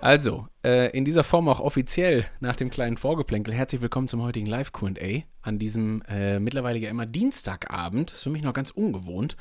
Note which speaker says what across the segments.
Speaker 1: Also, in dieser Form auch offiziell nach dem kleinen Vorgeplänkel. Herzlich willkommen zum heutigen Live-Q&A an diesem mittlerweile ja immer Dienstagabend. Das ist für mich noch ganz ungewohnt.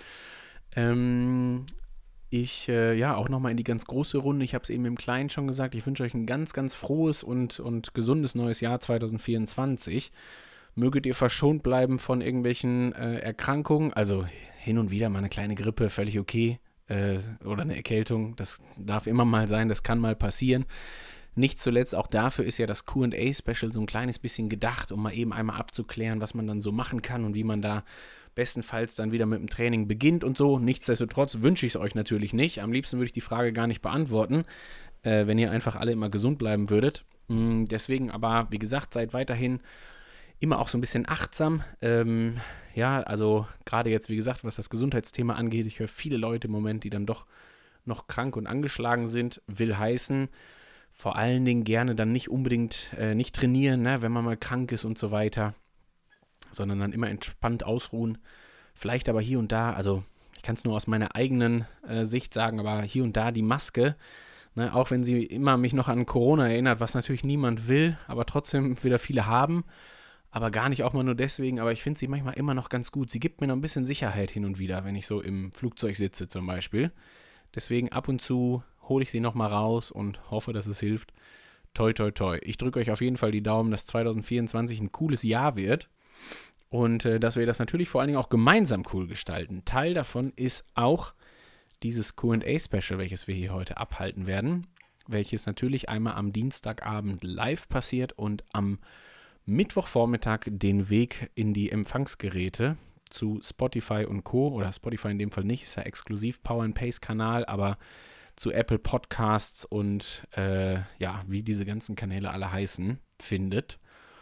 Speaker 1: Auch nochmal in die ganz große Runde. Ich habe es eben im Kleinen schon gesagt. Ich wünsche euch ein ganz, ganz frohes und gesundes neues Jahr 2024. Möget ihr verschont bleiben von irgendwelchen Erkrankungen. Also hin und wieder mal eine kleine Grippe, völlig okay. Oder eine Erkältung, das darf immer mal sein, das kann mal passieren. Nicht zuletzt, auch dafür ist ja das Q&A-Special so ein kleines bisschen gedacht, um mal eben einmal abzuklären, was man dann so machen kann und wie man da bestenfalls dann wieder mit dem Training beginnt und so. Nichtsdestotrotz wünsche ich es euch natürlich nicht. Am liebsten würde ich die Frage gar nicht beantworten, wenn ihr einfach alle immer gesund bleiben würdet. Deswegen aber, wie gesagt, seid weiterhin immer auch so ein bisschen achtsam. Also gerade jetzt, wie gesagt, was das Gesundheitsthema angeht, ich höre viele Leute im Moment, die dann doch noch krank und angeschlagen sind, will heißen, vor allen Dingen gerne dann nicht unbedingt nicht trainieren, ne, wenn man mal krank ist und so weiter, sondern dann immer entspannt ausruhen. Vielleicht aber hier und da, also ich kann es nur aus meiner eigenen Sicht sagen, aber hier und da die Maske, ne, auch wenn sie immer mich noch an Corona erinnert, was natürlich niemand will, aber trotzdem wieder viele haben, aber gar nicht auch mal nur deswegen, aber ich finde sie manchmal immer noch ganz gut. Sie gibt mir noch ein bisschen Sicherheit hin und wieder, wenn ich so im Flugzeug sitze zum Beispiel. Deswegen ab und zu hole ich sie nochmal raus und hoffe, dass es hilft. Toi, toi, toi. Ich drücke euch auf jeden Fall die Daumen, dass 2024 ein cooles Jahr wird und dass wir das natürlich vor allen Dingen auch gemeinsam cool gestalten. Teil davon ist auch dieses Q&A-Special, welches wir hier heute abhalten werden, welches natürlich einmal am Dienstagabend live passiert und am Mittwochvormittag den Weg in die Empfangsgeräte zu Spotify und Co. Oder Spotify in dem Fall nicht, ist ja exklusiv Power and Pace Kanal, aber zu Apple Podcasts und wie diese ganzen Kanäle alle heißen, findet.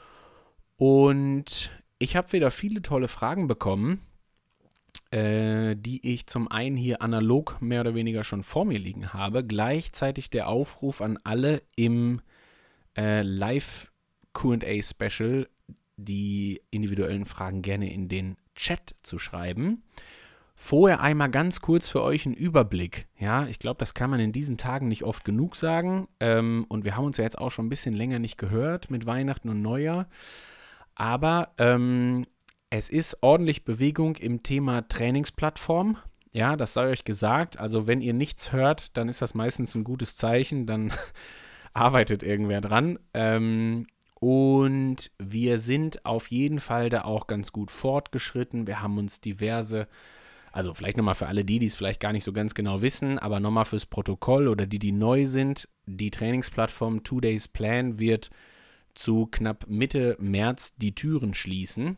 Speaker 1: Und ich habe wieder viele tolle Fragen bekommen, die ich zum einen hier analog mehr oder weniger schon vor mir liegen habe. Gleichzeitig der Aufruf an alle im Live Q&A-Special die individuellen Fragen gerne in den Chat zu schreiben. Vorher einmal ganz kurz für euch einen Überblick. Ja, ich glaube, das kann man in diesen Tagen nicht oft genug sagen. Und wir haben uns ja jetzt auch schon ein bisschen länger nicht gehört mit Weihnachten und Neujahr. Aber es ist ordentlich Bewegung im Thema Trainingsplattform. Ja, das sei euch gesagt. Also wenn ihr nichts hört, dann ist das meistens ein gutes Zeichen. Dann arbeitet irgendwer dran. Und wir sind auf jeden Fall da auch ganz gut fortgeschritten. Wir haben uns diverse, also vielleicht nochmal für alle die es vielleicht gar nicht so ganz genau wissen, aber nochmal fürs Protokoll oder die neu sind, die Trainingsplattform 2 Days Plan wird zu knapp Mitte März die Türen schließen.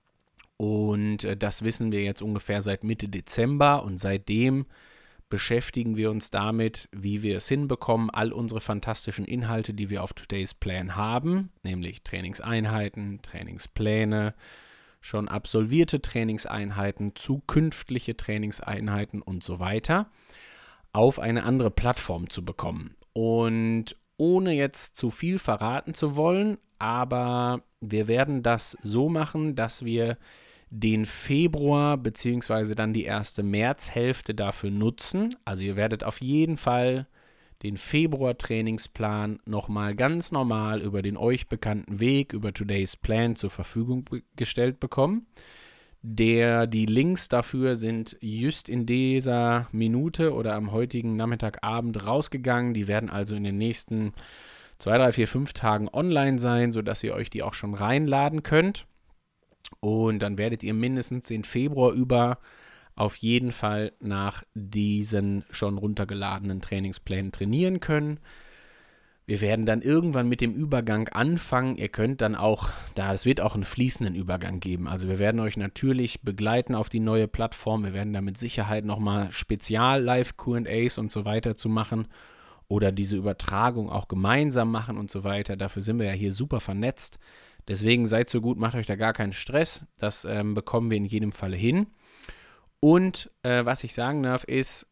Speaker 1: Und das wissen wir jetzt ungefähr seit Mitte Dezember und seitdem beschäftigen wir uns damit, wie wir es hinbekommen, all unsere fantastischen Inhalte, die wir auf Today's Plan haben, nämlich Trainingseinheiten, Trainingspläne, schon absolvierte Trainingseinheiten, zukünftige Trainingseinheiten und so weiter, auf eine andere Plattform zu bekommen. Und ohne jetzt zu viel verraten zu wollen, aber wir werden das so machen, dass wir den Februar bzw. dann die erste Märzhälfte dafür nutzen. Also ihr werdet auf jeden Fall den Februar-Trainingsplan nochmal ganz normal über den euch bekannten Weg, über Today's Plan zur Verfügung gestellt bekommen. Die Links dafür sind just in dieser Minute oder am heutigen Nachmittagabend rausgegangen. Die werden also in den nächsten 2, 3, 4, 5 Tagen online sein, sodass ihr euch die auch schon reinladen könnt. Und dann werdet ihr mindestens den Februar über auf jeden Fall nach diesen schon runtergeladenen Trainingsplänen trainieren können. Wir werden dann irgendwann mit dem Übergang anfangen. Ihr könnt dann auch, es wird auch einen fließenden Übergang geben. Also wir werden euch natürlich begleiten auf die neue Plattform. Wir werden da mit Sicherheit nochmal Spezial-Live-Q&As und so weiter zu machen oder diese Übertragung auch gemeinsam machen und so weiter. Dafür sind wir ja hier super vernetzt. Deswegen seid so gut, macht euch da gar keinen Stress. Das bekommen wir in jedem Falle hin. Und was ich sagen darf, ist,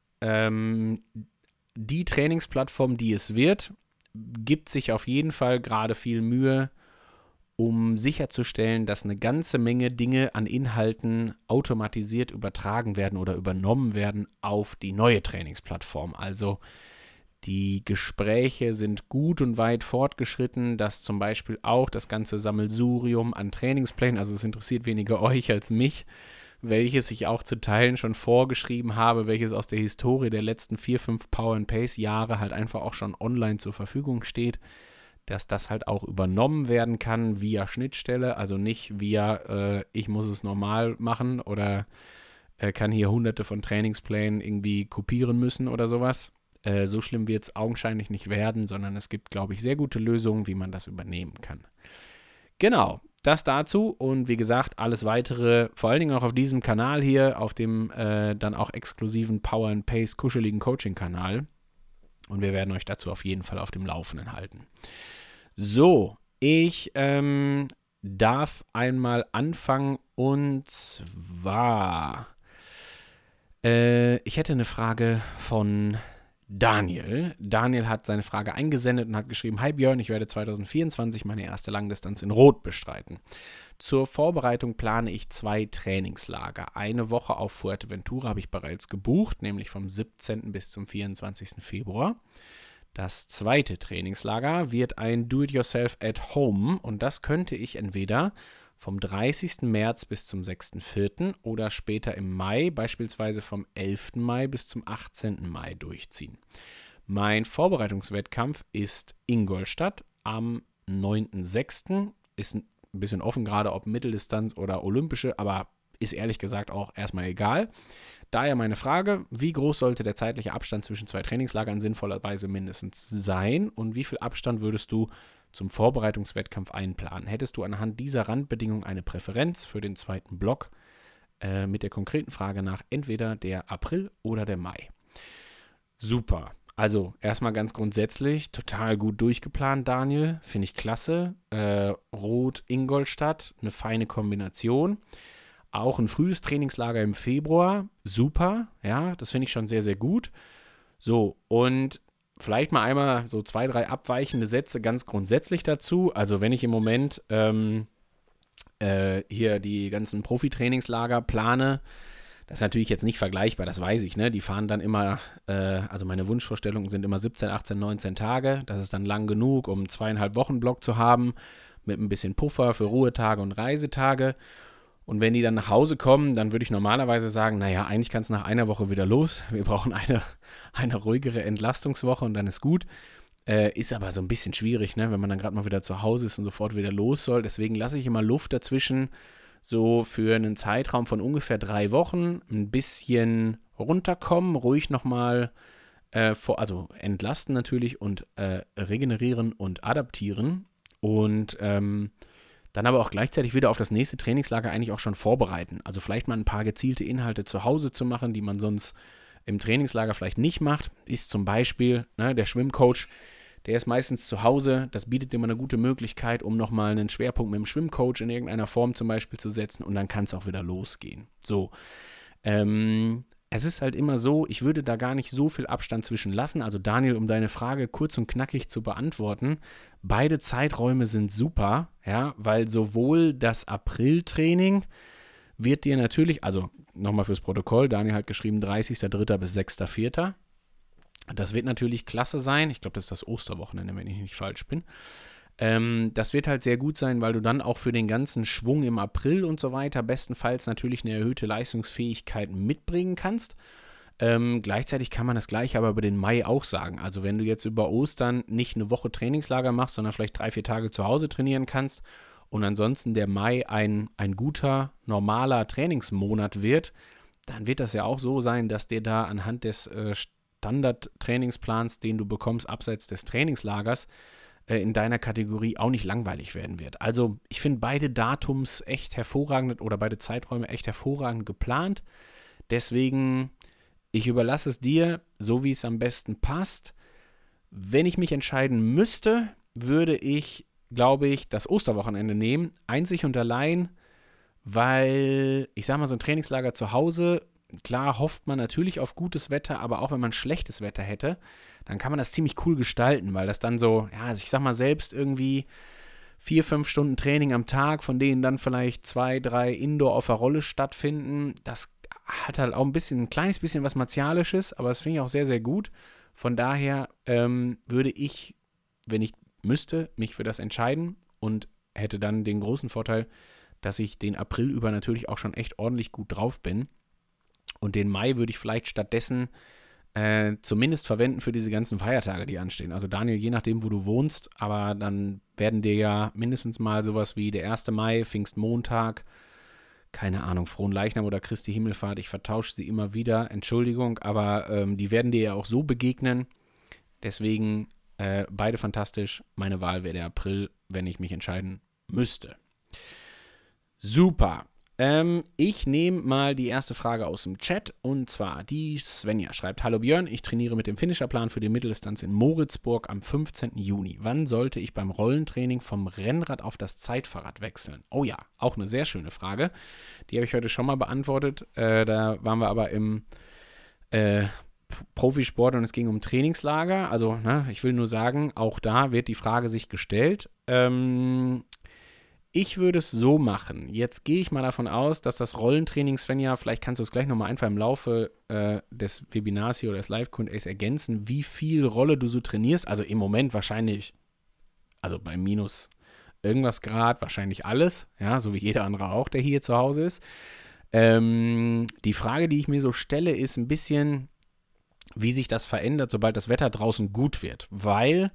Speaker 1: die Trainingsplattform, die es wird, gibt sich auf jeden Fall gerade viel Mühe, um sicherzustellen, dass eine ganze Menge Dinge an Inhalten automatisiert übertragen werden oder übernommen werden auf die neue Trainingsplattform. Also Die Gespräche sind gut und weit fortgeschritten, dass zum Beispiel auch das ganze Sammelsurium an Trainingsplänen, also es interessiert weniger euch als mich, welches ich auch zu Teilen schon vorgeschrieben habe, welches aus der Historie der letzten 4, 5 Power-and-Pace-Jahre halt einfach auch schon online zur Verfügung steht, dass das halt auch übernommen werden kann via Schnittstelle, also nicht via ich muss es normal machen oder kann hier hunderte von Trainingsplänen irgendwie kopieren müssen oder sowas. So schlimm wird es augenscheinlich nicht werden, sondern es gibt, glaube ich, sehr gute Lösungen, wie man das übernehmen kann. Genau, das dazu und wie gesagt, alles weitere, vor allen Dingen auch auf diesem Kanal hier, auf dem dann auch exklusiven Power and Pace kuscheligen Coaching-Kanal. Und wir werden euch dazu auf jeden Fall auf dem Laufenden halten. So, ich darf einmal anfangen und zwar, ich hätte eine Frage von Daniel. Daniel hat seine Frage eingesendet und hat geschrieben: Hi Björn, ich werde 2024 meine erste Langdistanz in Rot bestreiten. Zur Vorbereitung plane ich 2 Trainingslager. Eine Woche auf Fuerteventura habe ich bereits gebucht, nämlich vom 17. bis zum 24. Februar. Das zweite Trainingslager wird ein Do-it-yourself at home und das könnte ich entweder vom 30. März bis zum 6.4. oder später im Mai, beispielsweise vom 11. Mai bis zum 18. Mai durchziehen. Mein Vorbereitungswettkampf ist Ingolstadt am 9.6. Ist ein bisschen offen gerade, ob Mitteldistanz oder olympische, aber ist ehrlich gesagt auch erstmal egal. Daher meine Frage: Wie groß sollte der zeitliche Abstand zwischen 2 Trainingslagern sinnvollerweise mindestens sein und wie viel Abstand würdest du zum Vorbereitungswettkampf einplanen? Hättest du anhand dieser Randbedingungen eine Präferenz für den zweiten Block mit der konkreten Frage nach entweder der April oder der Mai? Super. Also erstmal ganz grundsätzlich total gut durchgeplant, Daniel. Finde ich klasse. Rot-Ingolstadt, eine feine Kombination. Auch ein frühes Trainingslager im Februar, super, ja, das finde ich schon sehr, sehr gut. So, und vielleicht mal einmal so 2, 3 abweichende Sätze ganz grundsätzlich dazu. Also wenn ich im Moment hier die ganzen Profi-Trainingslager plane, das ist natürlich jetzt nicht vergleichbar, das weiß ich, ne? Die fahren dann immer, also meine Wunschvorstellungen sind immer 17, 18, 19 Tage. Das ist dann lang genug, um 2,5 Wochen Block zu haben, mit ein bisschen Puffer für Ruhetage und Reisetage. Und wenn die dann nach Hause kommen, dann würde ich normalerweise sagen, naja, eigentlich kann es nach einer Woche wieder los. Wir brauchen eine ruhigere Entlastungswoche und dann ist gut. Ist aber so ein bisschen schwierig, ne, wenn man dann gerade mal wieder zu Hause ist und sofort wieder los soll. Deswegen lasse ich immer Luft dazwischen, so für einen Zeitraum von ungefähr 3 Wochen ein bisschen runterkommen, ruhig nochmal, also entlasten natürlich und regenerieren und adaptieren und dann aber auch gleichzeitig wieder auf das nächste Trainingslager eigentlich auch schon vorbereiten. Also vielleicht mal ein paar gezielte Inhalte zu Hause zu machen, die man sonst im Trainingslager vielleicht nicht macht. Ist zum Beispiel, ne, der Schwimmcoach, der ist meistens zu Hause. Das bietet immer eine gute Möglichkeit, um nochmal einen Schwerpunkt mit dem Schwimmcoach in irgendeiner Form zum Beispiel zu setzen und dann kann es auch wieder losgehen. So, es ist halt immer so, ich würde da gar nicht so viel Abstand zwischen lassen. Also Daniel, um deine Frage kurz und knackig zu beantworten, beide Zeiträume sind super, ja, weil sowohl das April-Training wird dir natürlich, also nochmal fürs Protokoll, Daniel hat geschrieben 30.03. bis 6.04. Das wird natürlich klasse sein. Ich glaube, das ist das Osterwochenende, wenn ich nicht falsch bin. Das wird halt sehr gut sein, weil du dann auch für den ganzen Schwung im April und so weiter bestenfalls natürlich eine erhöhte Leistungsfähigkeit mitbringen kannst. Gleichzeitig kann man das Gleiche aber über den Mai auch sagen. Also wenn du jetzt über Ostern nicht eine Woche Trainingslager machst, sondern vielleicht 3, 4 Tage zu Hause trainieren kannst und ansonsten der Mai ein guter, normaler Trainingsmonat wird, dann wird das ja auch so sein, dass dir da anhand des Standard-Trainingsplans, den du bekommst, abseits des Trainingslagers, in deiner Kategorie auch nicht langweilig werden wird. Also ich finde beide Datums echt hervorragend oder beide Zeiträume echt hervorragend geplant. Deswegen, ich überlasse es dir, so wie es am besten passt. Wenn ich mich entscheiden müsste, würde ich, glaube ich, das Osterwochenende nehmen. Einzig und allein, weil, ich sage mal, so ein Trainingslager zu Hause, klar hofft man natürlich auf gutes Wetter, aber auch wenn man schlechtes Wetter hätte, dann kann man das ziemlich cool gestalten, weil das dann so, ja, also ich sag mal selbst irgendwie 4, 5 Stunden Training am Tag, von denen dann vielleicht 2, 3 Indoor auf der Rolle stattfinden, das hat halt auch ein kleines bisschen was Martialisches, aber das finde ich auch sehr, sehr gut. Von daher würde ich, wenn ich müsste, mich für das entscheiden und hätte dann den großen Vorteil, dass ich den April über natürlich auch schon echt ordentlich gut drauf bin. Und den Mai würde ich vielleicht stattdessen zumindest verwenden für diese ganzen Feiertage, die anstehen. Also Daniel, je nachdem, wo du wohnst, aber dann werden dir ja mindestens mal sowas wie der 1. Mai, Pfingstmontag, keine Ahnung, Fronleichnam oder Christi Himmelfahrt, ich vertausche sie immer wieder, Entschuldigung, aber die werden dir ja auch so begegnen. Deswegen beide fantastisch. Meine Wahl wäre der April, wenn ich mich entscheiden müsste. Super. Ich nehme mal die erste Frage aus dem Chat und zwar die Svenja schreibt: Hallo Björn, ich trainiere mit dem Finisherplan für die Mitteldistanz in Moritzburg am 15. Juni. Wann sollte ich beim Rollentraining vom Rennrad auf das Zeitfahrrad wechseln? Oh ja, auch eine sehr schöne Frage. Die habe ich heute schon mal beantwortet. Da waren wir aber im Profisport und es ging um Trainingslager. Also, ich will nur sagen, auch da wird die Frage sich gestellt. Ich würde es so machen. Jetzt gehe ich mal davon aus, dass das Rollentraining, Svenja, vielleicht kannst du es gleich nochmal einfach im Laufe des Webinars hier oder des Live-Q&As ergänzen, wie viel Rolle du so trainierst. Also im Moment wahrscheinlich, also bei minus irgendwas Grad, wahrscheinlich alles, ja, so wie jeder andere auch, der hier zu Hause ist. Die Frage, die ich mir so stelle, ist ein bisschen, wie sich das verändert, sobald das Wetter draußen gut wird. Weil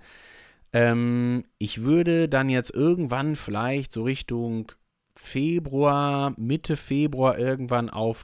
Speaker 1: ich würde dann jetzt irgendwann vielleicht so Richtung Februar, Mitte Februar irgendwann auf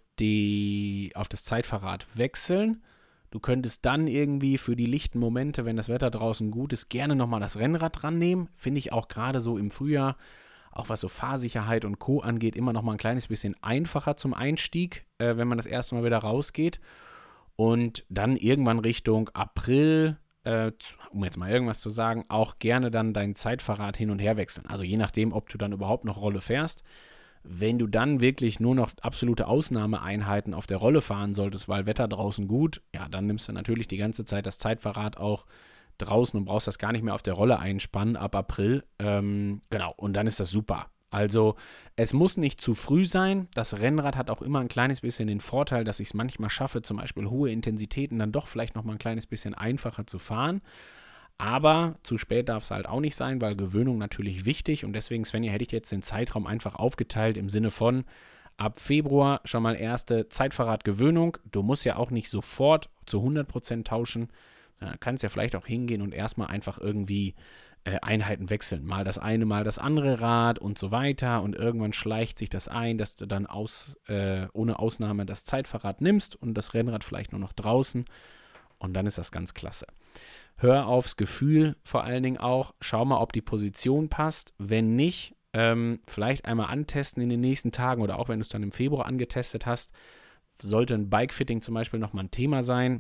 Speaker 1: das Zeitfahrrad wechseln. Du könntest dann irgendwie für die lichten Momente, wenn das Wetter draußen gut ist, gerne nochmal das Rennrad dran nehmen. Finde ich auch gerade so im Frühjahr, auch was so Fahrsicherheit und Co. angeht, immer nochmal ein kleines bisschen einfacher zum Einstieg, wenn man das erste Mal wieder rausgeht. Und dann irgendwann Richtung April, um jetzt mal irgendwas zu sagen, auch gerne dann dein Zeitfahrrad hin und her wechseln. Also je nachdem, ob du dann überhaupt noch Rolle fährst. Wenn du dann wirklich nur noch absolute Ausnahmeeinheiten auf der Rolle fahren solltest, weil Wetter draußen gut, ja, dann nimmst du natürlich die ganze Zeit das Zeitfahrrad auch draußen und brauchst das gar nicht mehr auf der Rolle einspannen ab April. Genau, und dann ist das super. Also es muss nicht zu früh sein. Das Rennrad hat auch immer ein kleines bisschen den Vorteil, dass ich es manchmal schaffe, zum Beispiel hohe Intensitäten dann doch vielleicht nochmal ein kleines bisschen einfacher zu fahren. Aber zu spät darf es halt auch nicht sein, weil Gewöhnung natürlich wichtig. Und deswegen, Svenja, hätte ich jetzt den Zeitraum einfach aufgeteilt im Sinne von ab Februar schon mal erste Zeitfahrradgewöhnung. Du musst ja auch nicht sofort zu 100% tauschen. Du kannst ja vielleicht auch hingehen und erstmal einfach irgendwie Einheiten wechseln. Mal das eine, mal das andere Rad und so weiter. Und irgendwann schleicht sich das ein, dass du dann ohne Ausnahme das Zeitfahrrad nimmst und das Rennrad vielleicht nur noch draußen. Und dann ist das ganz klasse. Hör aufs Gefühl vor allen Dingen auch. Schau mal, ob die Position passt. Wenn nicht, vielleicht einmal antesten in den nächsten Tagen oder auch wenn du es dann im Februar angetestet hast. Sollte ein Bikefitting zum Beispiel nochmal ein Thema sein.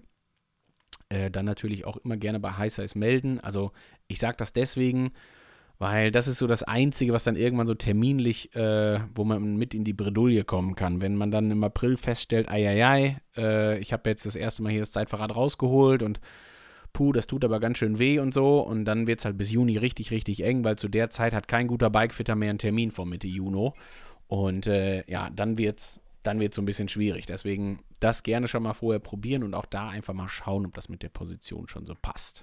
Speaker 1: Dann natürlich auch immer gerne bei HiSize melden. Also ich sage das deswegen, weil das ist so das Einzige, was dann irgendwann so terminlich, wo man mit in die Bredouille kommen kann. Wenn man dann im April feststellt, ich habe jetzt das erste Mal hier das Zeitfahrrad rausgeholt und das tut aber ganz schön weh und so. Und dann wird es halt bis Juni richtig, richtig eng, weil zu der Zeit hat kein guter Bikefitter mehr einen Termin vor Mitte Juni. Und dann wird's so ein bisschen schwierig. Deswegen das gerne schon mal vorher probieren und auch da einfach mal schauen, ob das mit der Position schon so passt.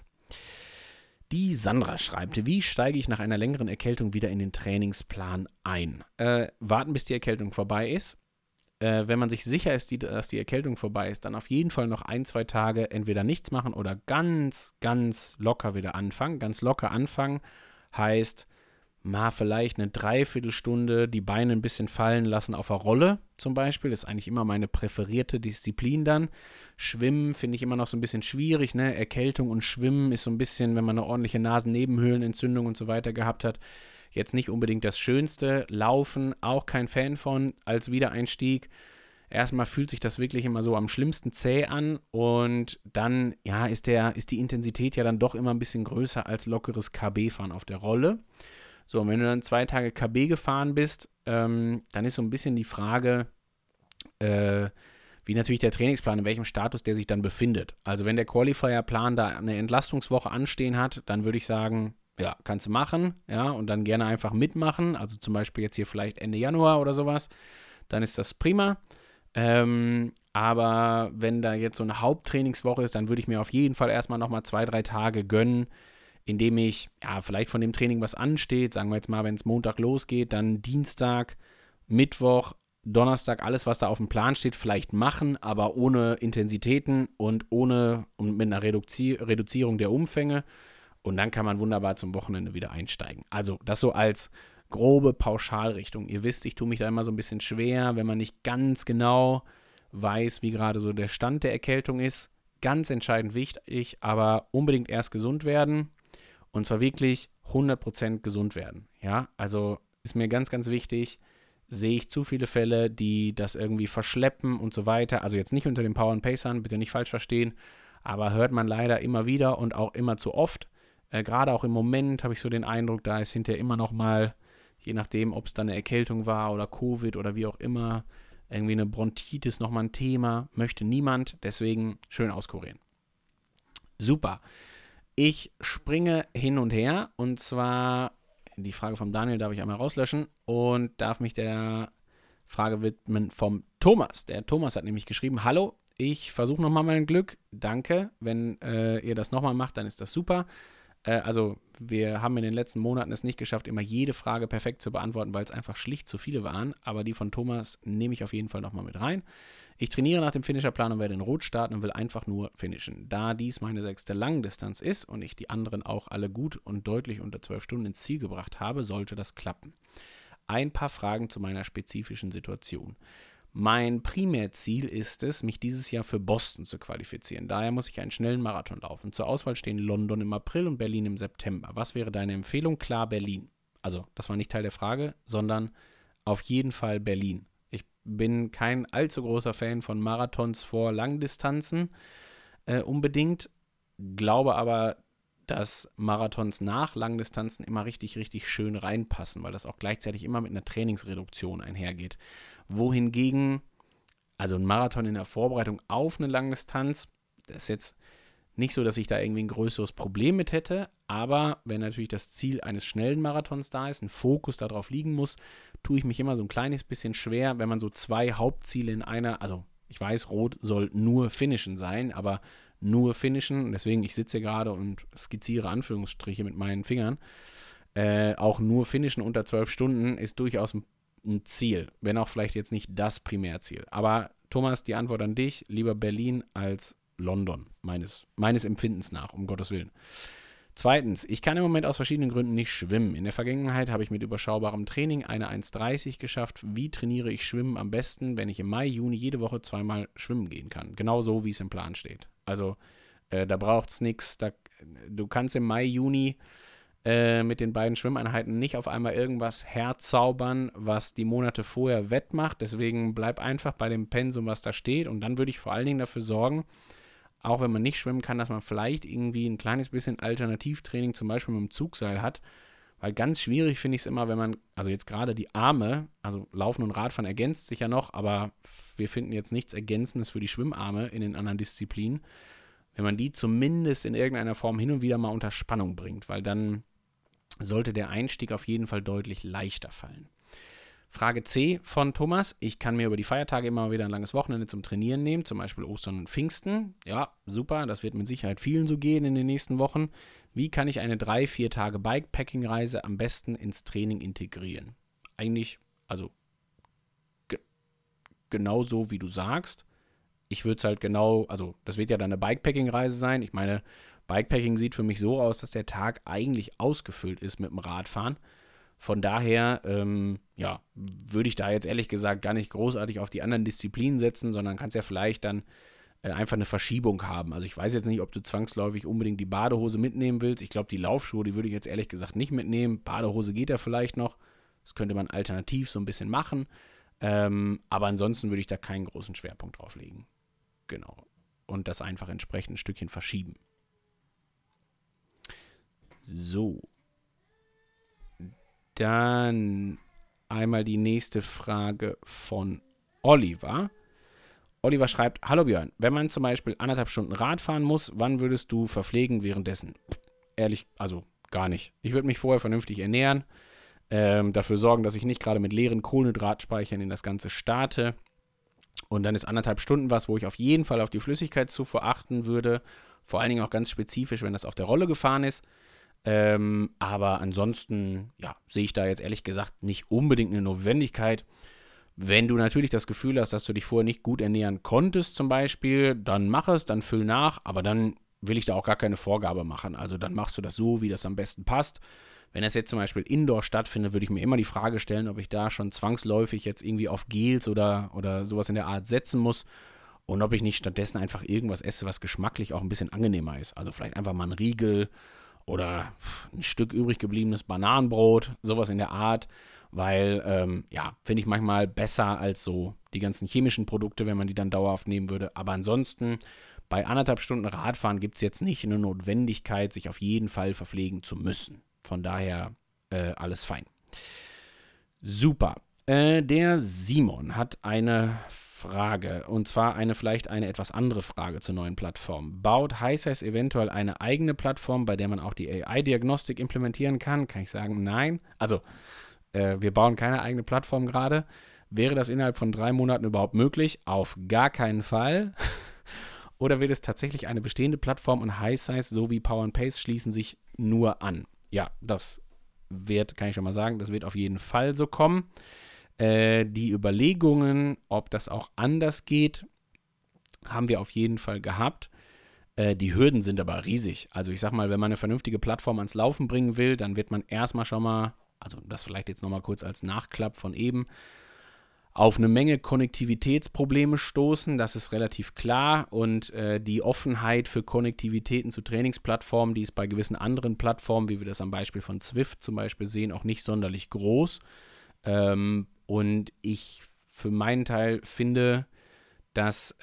Speaker 1: Die Sandra schreibt: Wie steige ich nach einer längeren Erkältung wieder in den Trainingsplan ein? Warten, bis die Erkältung vorbei ist. Wenn man sich sicher ist, dass die Erkältung vorbei ist, dann auf jeden Fall noch 1-2 Tage entweder nichts machen oder ganz, ganz locker wieder anfangen. Ganz locker anfangen heißt, mal vielleicht eine Dreiviertelstunde die Beine ein bisschen fallen lassen auf der Rolle zum Beispiel. Das ist eigentlich immer meine präferierte Disziplin dann. Schwimmen finde ich immer noch so ein bisschen schwierig, ne? Erkältung und Schwimmen ist so ein bisschen, wenn man eine ordentliche Nasennebenhöhlenentzündung und so weiter gehabt hat, jetzt nicht unbedingt das Schönste. Laufen, auch kein Fan von als Wiedereinstieg. Erstmal fühlt sich das wirklich immer so am schlimmsten zäh an und dann ist die Intensität ja dann doch immer ein bisschen größer als lockeres KB-Fahren auf der Rolle. So, und wenn du dann 2 Tage KB gefahren bist, dann ist so ein bisschen die Frage, wie natürlich der Trainingsplan, in welchem Status der sich dann befindet. Also wenn der Qualifier-Plan da eine Entlastungswoche anstehen hat, dann würde ich sagen, ja, kannst du machen, ja, und dann gerne einfach mitmachen. Also zum Beispiel jetzt hier vielleicht Ende Januar oder sowas. Dann ist das prima. Aber wenn da jetzt so eine Haupttrainingswoche ist, dann würde ich mir auf jeden Fall erstmal nochmal 2-3 Tage gönnen, indem ich, ja, vielleicht von dem Training was ansteht, sagen wir jetzt mal, wenn es Montag losgeht, dann Dienstag, Mittwoch, Donnerstag, alles, was da auf dem Plan steht, vielleicht machen, aber ohne Intensitäten und mit einer Reduzierung der Umfänge. Und dann kann man wunderbar zum Wochenende wieder einsteigen. Also das so als grobe Pauschalrichtung. Ihr wisst, ich tue mich da immer so ein bisschen schwer, wenn man nicht ganz genau weiß, wie gerade so der Stand der Erkältung ist. Ganz entscheidend wichtig, aber unbedingt erst gesund werden. Und zwar wirklich 100% gesund werden. Ja, also ist mir ganz, ganz wichtig, sehe ich zu viele Fälle, die das irgendwie verschleppen und so weiter. Also jetzt nicht unter den Power and Pacern, bitte nicht falsch verstehen, aber hört man leider immer wieder und auch immer zu oft. Gerade auch im Moment habe ich so den Eindruck, da ist hinterher immer noch mal, je nachdem, ob es dann eine Erkältung war oder Covid oder wie auch immer, irgendwie eine Bronchitis nochmal ein Thema, möchte niemand, deswegen schön auskurieren. Super. Ich springe hin und her und zwar, die Frage vom Daniel darf ich einmal rauslöschen und darf mich der Frage widmen vom Thomas. Der Thomas hat nämlich geschrieben, hallo, ich versuche nochmal mein Glück, danke, wenn ihr das nochmal macht, dann ist das super. Also wir haben in den letzten Monaten es nicht geschafft, immer jede Frage perfekt zu beantworten, weil es einfach schlicht zu viele waren. Aber die von Thomas nehme ich auf jeden Fall nochmal mit rein. Ich trainiere nach dem Finisherplan und werde in Rot starten und will einfach nur finishen. Da dies meine 6. Langdistanz ist und ich die anderen auch alle gut und deutlich unter 12 Stunden ins Ziel gebracht habe, sollte das klappen. Ein paar Fragen zu meiner spezifischen Situation. Mein Primärziel ist es, mich dieses Jahr für Boston zu qualifizieren. Daher muss ich einen schnellen Marathon laufen. Zur Auswahl stehen London im April und Berlin im September. Was wäre deine Empfehlung? Klar, Berlin. Also, das war nicht Teil der Frage, sondern auf jeden Fall Berlin. Ich bin kein allzu großer Fan von Marathons vor Langdistanzen unbedingt, glaube aber, dass Marathons nach Langdistanzen immer richtig, richtig schön reinpassen, weil das auch gleichzeitig immer mit einer Trainingsreduktion einhergeht. Wohingegen, also ein Marathon in der Vorbereitung auf eine Langdistanz, das ist jetzt nicht so, dass ich da irgendwie ein größeres Problem mit hätte, aber wenn natürlich das Ziel eines schnellen Marathons da ist, ein Fokus darauf liegen muss, tue ich mich immer so ein kleines bisschen schwer, wenn man so 2 Hauptziele in einer, also ich weiß, Rot soll nur Finishen sein, aber nur Finishen, deswegen ich sitze hier gerade und skizziere Anführungsstriche mit meinen Fingern, auch nur Finishen unter 12 Stunden ist durchaus ein Ziel, wenn auch vielleicht jetzt nicht das Primärziel. Aber Thomas, die Antwort an dich, lieber Berlin als London, meines Empfindens nach, um Gottes Willen. Zweitens, ich kann im Moment aus verschiedenen Gründen nicht schwimmen. In der Vergangenheit habe ich mit überschaubarem Training eine 1,30 geschafft. Wie trainiere ich Schwimmen am besten, wenn ich im Mai, Juni jede Woche 2-mal schwimmen gehen kann? Genau so, wie es im Plan steht. Also, da braucht es nichts. Du kannst im Mai, Juni mit den beiden Schwimmeinheiten nicht auf einmal irgendwas herzaubern, was die Monate vorher wettmacht. Deswegen bleib einfach bei dem Pensum, was da steht. Und dann würde ich vor allen Dingen dafür sorgen, auch wenn man nicht schwimmen kann, dass man vielleicht irgendwie ein kleines bisschen Alternativtraining zum Beispiel mit dem Zugseil hat. Weil ganz schwierig finde ich es immer, wenn man, also jetzt gerade die Arme, also Laufen und Radfahren ergänzt sich ja noch, aber wir finden jetzt nichts Ergänzendes für die Schwimmarme in den anderen Disziplinen, wenn man die zumindest in irgendeiner Form hin und wieder mal unter Spannung bringt, weil dann sollte der Einstieg auf jeden Fall deutlich leichter fallen. Frage C von Thomas. Ich kann mir über die Feiertage immer wieder ein langes Wochenende zum Trainieren nehmen, zum Beispiel Ostern und Pfingsten. Ja, super, das wird mit Sicherheit vielen so gehen in den nächsten Wochen. Wie kann ich eine 3-4 Tage Bikepacking-Reise am besten ins Training integrieren? Eigentlich, also genau so, wie du sagst. Ich würde es halt also das wird ja dann eine Bikepacking-Reise sein. Ich meine, Bikepacking sieht für mich so aus, dass der Tag eigentlich ausgefüllt ist mit dem Radfahren. Von daher, würde ich da jetzt ehrlich gesagt gar nicht großartig auf die anderen Disziplinen setzen, sondern kannst ja vielleicht dann einfach eine Verschiebung haben. Also ich weiß jetzt nicht, ob du zwangsläufig unbedingt die Badehose mitnehmen willst. Ich glaube, die Laufschuhe, die würde ich jetzt ehrlich gesagt nicht mitnehmen. Badehose geht ja vielleicht noch. Das könnte man alternativ so ein bisschen machen. Aber ansonsten würde ich da keinen großen Schwerpunkt drauf legen. Genau. Und das einfach entsprechend ein Stückchen verschieben. So. Dann einmal die nächste Frage von Oliver. Oliver schreibt, hallo Björn, wenn man zum Beispiel 1,5 Stunden Rad fahren muss, wann würdest du verpflegen währenddessen? Ehrlich, also gar nicht. Ich würde mich vorher vernünftig ernähren, dafür sorgen, dass ich nicht gerade mit leeren Kohlenhydratspeichern in das Ganze starte Und dann ist 1,5 Stunden was, wo ich auf jeden Fall auf die Flüssigkeitszufuhr achten würde. Vor allen Dingen auch ganz spezifisch, wenn das auf der Rolle gefahren ist. Aber ansonsten, ja, sehe ich da jetzt ehrlich gesagt nicht unbedingt eine Notwendigkeit. Wenn du natürlich das Gefühl hast, dass du dich vorher nicht gut ernähren konntest zum Beispiel, dann mach es, dann füll nach. Aber dann will ich da auch gar keine Vorgabe machen. Also dann machst du das so, wie das am besten passt. Wenn das jetzt zum Beispiel indoor stattfindet, würde ich mir immer die Frage stellen, ob ich da schon zwangsläufig jetzt irgendwie auf Gels oder sowas in der Art setzen muss und ob ich nicht stattdessen einfach irgendwas esse, was geschmacklich auch ein bisschen angenehmer ist. Also vielleicht einfach mal ein Riegel oder ein Stück übrig gebliebenes Bananenbrot, sowas in der Art, weil, finde ich manchmal besser als so die ganzen chemischen Produkte, wenn man die dann dauerhaft nehmen würde. Aber ansonsten, bei 1,5 Stunden Radfahren gibt es jetzt nicht eine Notwendigkeit, sich auf jeden Fall verpflegen zu müssen. Von daher alles fein. Super. Der Simon hat eine Frage, und zwar vielleicht eine etwas andere Frage zur neuen Plattform. Baut HiSize eventuell eine eigene Plattform, bei der man auch die AI-Diagnostik implementieren kann? Kann ich sagen, nein. Also, wir bauen keine eigene Plattform gerade. Wäre das innerhalb von 3 Monaten überhaupt möglich? Auf gar keinen Fall. Oder wird es tatsächlich eine bestehende Plattform und HiSize sowie Power and Pace schließen sich nur an? Ja, kann ich schon mal sagen, das wird auf jeden Fall so kommen. Die Überlegungen, ob das auch anders geht, haben wir auf jeden Fall gehabt. Die Hürden sind aber riesig. Also ich sag mal, wenn man eine vernünftige Plattform ans Laufen bringen will, dann wird man erstmal schon mal, also das vielleicht jetzt nochmal kurz als Nachklapp von eben, auf eine Menge Konnektivitätsprobleme stoßen, das ist relativ klar, und die Offenheit für Konnektivitäten zu Trainingsplattformen, die ist bei gewissen anderen Plattformen, wie wir das am Beispiel von Zwift zum Beispiel sehen, auch nicht sonderlich groß. Und ich für meinen Teil finde, dass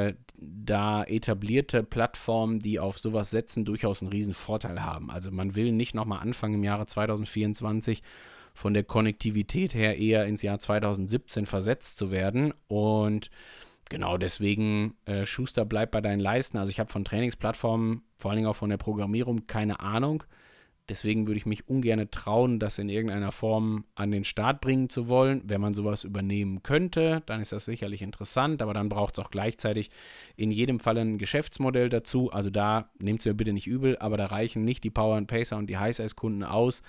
Speaker 1: da etablierte Plattformen, die auf sowas setzen, durchaus einen riesen Vorteil haben. Also man will nicht nochmal anfangen im Jahre 2024 von der Konnektivität her eher ins Jahr 2017 versetzt zu werden. Und genau deswegen, Schuster, bleib bei deinen Leisten. Also ich habe von Trainingsplattformen, vor allen Dingen auch von der Programmierung, keine Ahnung. Deswegen würde ich mich ungern trauen, das in irgendeiner Form an den Start bringen zu wollen. Wenn man sowas übernehmen könnte, dann ist das sicherlich interessant, aber dann braucht es auch gleichzeitig in jedem Fall ein Geschäftsmodell dazu. Also da, nehmt es mir bitte nicht übel, aber da reichen nicht die Power and Pacer und die HiSize-Kunden aus.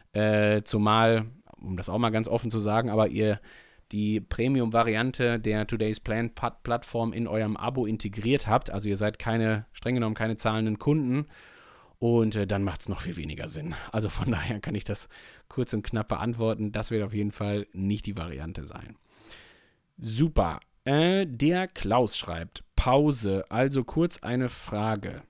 Speaker 1: Zumal, um das auch mal ganz offen zu sagen, aber ihr die Premium-Variante der Today's Plan-Plattform in eurem Abo integriert habt. Also ihr seid streng genommen keine zahlenden Kunden. Und dann macht es noch viel weniger Sinn. Also von daher kann ich das kurz und knapp beantworten. Das wird auf jeden Fall nicht die Variante sein. Super. Der Klaus schreibt, Pause. Also kurz eine Frage.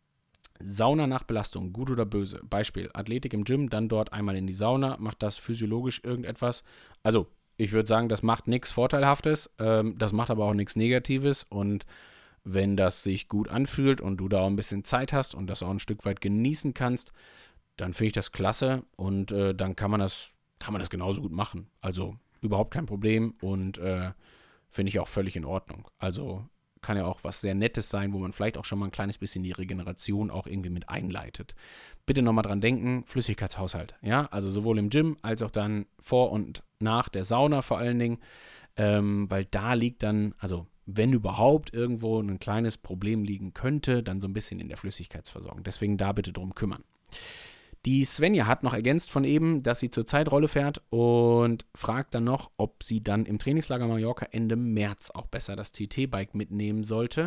Speaker 1: Sauna nach Belastung, gut oder böse? Beispiel, Athletik im Gym, dann dort einmal in die Sauna. Macht das physiologisch irgendetwas? Also, ich würde sagen, das macht nichts Vorteilhaftes. Das macht aber auch nichts Negatives. Und wenn das sich gut anfühlt und du da auch ein bisschen Zeit hast und das auch ein Stück weit genießen kannst, dann finde ich das klasse. Und dann kann man das genauso gut machen. Also, überhaupt kein Problem und finde ich auch völlig in Ordnung. Also, kann ja auch was sehr Nettes sein, wo man vielleicht auch schon mal ein kleines bisschen die Regeneration auch irgendwie mit einleitet. Bitte nochmal dran denken, Flüssigkeitshaushalt, ja, also sowohl im Gym als auch dann vor und nach der Sauna vor allen Dingen, weil da liegt dann, also wenn überhaupt irgendwo ein kleines Problem liegen könnte, dann so ein bisschen in der Flüssigkeitsversorgung. Deswegen da bitte drum kümmern. Die Svenja hat noch ergänzt von eben, dass sie zurzeit Rolle fährt und fragt dann noch, ob sie dann im Trainingslager Mallorca Ende März auch besser das TT-Bike mitnehmen sollte.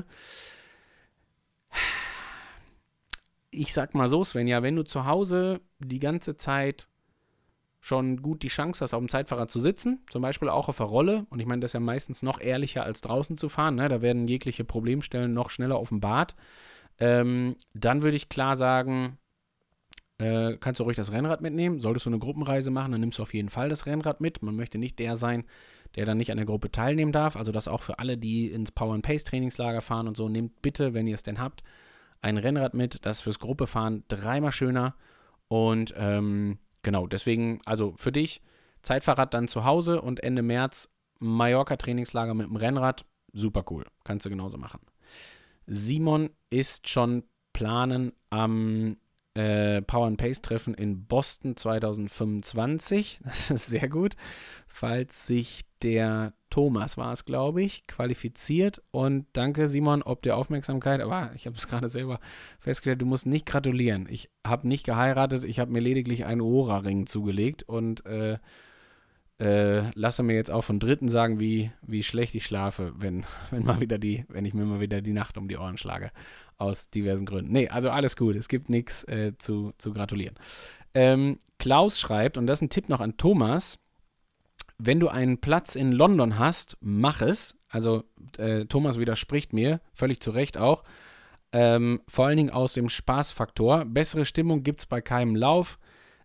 Speaker 1: Ich sag mal so, Svenja, wenn du zu Hause die ganze Zeit schon gut die Chance hast, auf dem Zeitfahrrad zu sitzen, zum Beispiel auch auf der Rolle, und ich meine, das ist ja meistens noch ehrlicher als draußen zu fahren, ne? Da werden jegliche Problemstellen noch schneller offenbart, dann würde ich klar sagen, kannst du ruhig das Rennrad mitnehmen. Solltest du eine Gruppenreise machen, dann nimmst du auf jeden Fall das Rennrad mit. Man möchte nicht der sein, der dann nicht an der Gruppe teilnehmen darf. Also das auch für alle, die ins Power-and-Pace-Trainingslager fahren und so. Nehmt bitte, wenn ihr es denn habt, ein Rennrad mit. Das ist fürs Gruppefahren 3-mal schöner. Und genau, deswegen, also für dich, Zeitfahrrad dann zu Hause und Ende März Mallorca-Trainingslager mit dem Rennrad. Super cool. Kannst du genauso machen. Simon ist schon planen am Power and Pace Treffen in Boston 2025. Das ist sehr gut. Falls sich der Thomas war es, glaube ich, qualifiziert. Und danke, Simon, ob der Aufmerksamkeit. Aber ich habe es gerade selber festgestellt, du musst nicht gratulieren. Ich habe nicht geheiratet, ich habe mir lediglich einen Ohrring zugelegt und lasse mir jetzt auch von Dritten sagen, wie schlecht ich schlafe, wenn ich mir mal wieder die Nacht um die Ohren schlage. Aus diversen Gründen. Nee, also alles gut. Es gibt nichts zu gratulieren. Klaus schreibt, und das ist ein Tipp noch an Thomas: Wenn du einen Platz in London hast, mach es. Also Thomas widerspricht mir, völlig zu Recht auch. Vor allen Dingen aus dem Spaßfaktor. Bessere Stimmung gibt es bei keinem Lauf.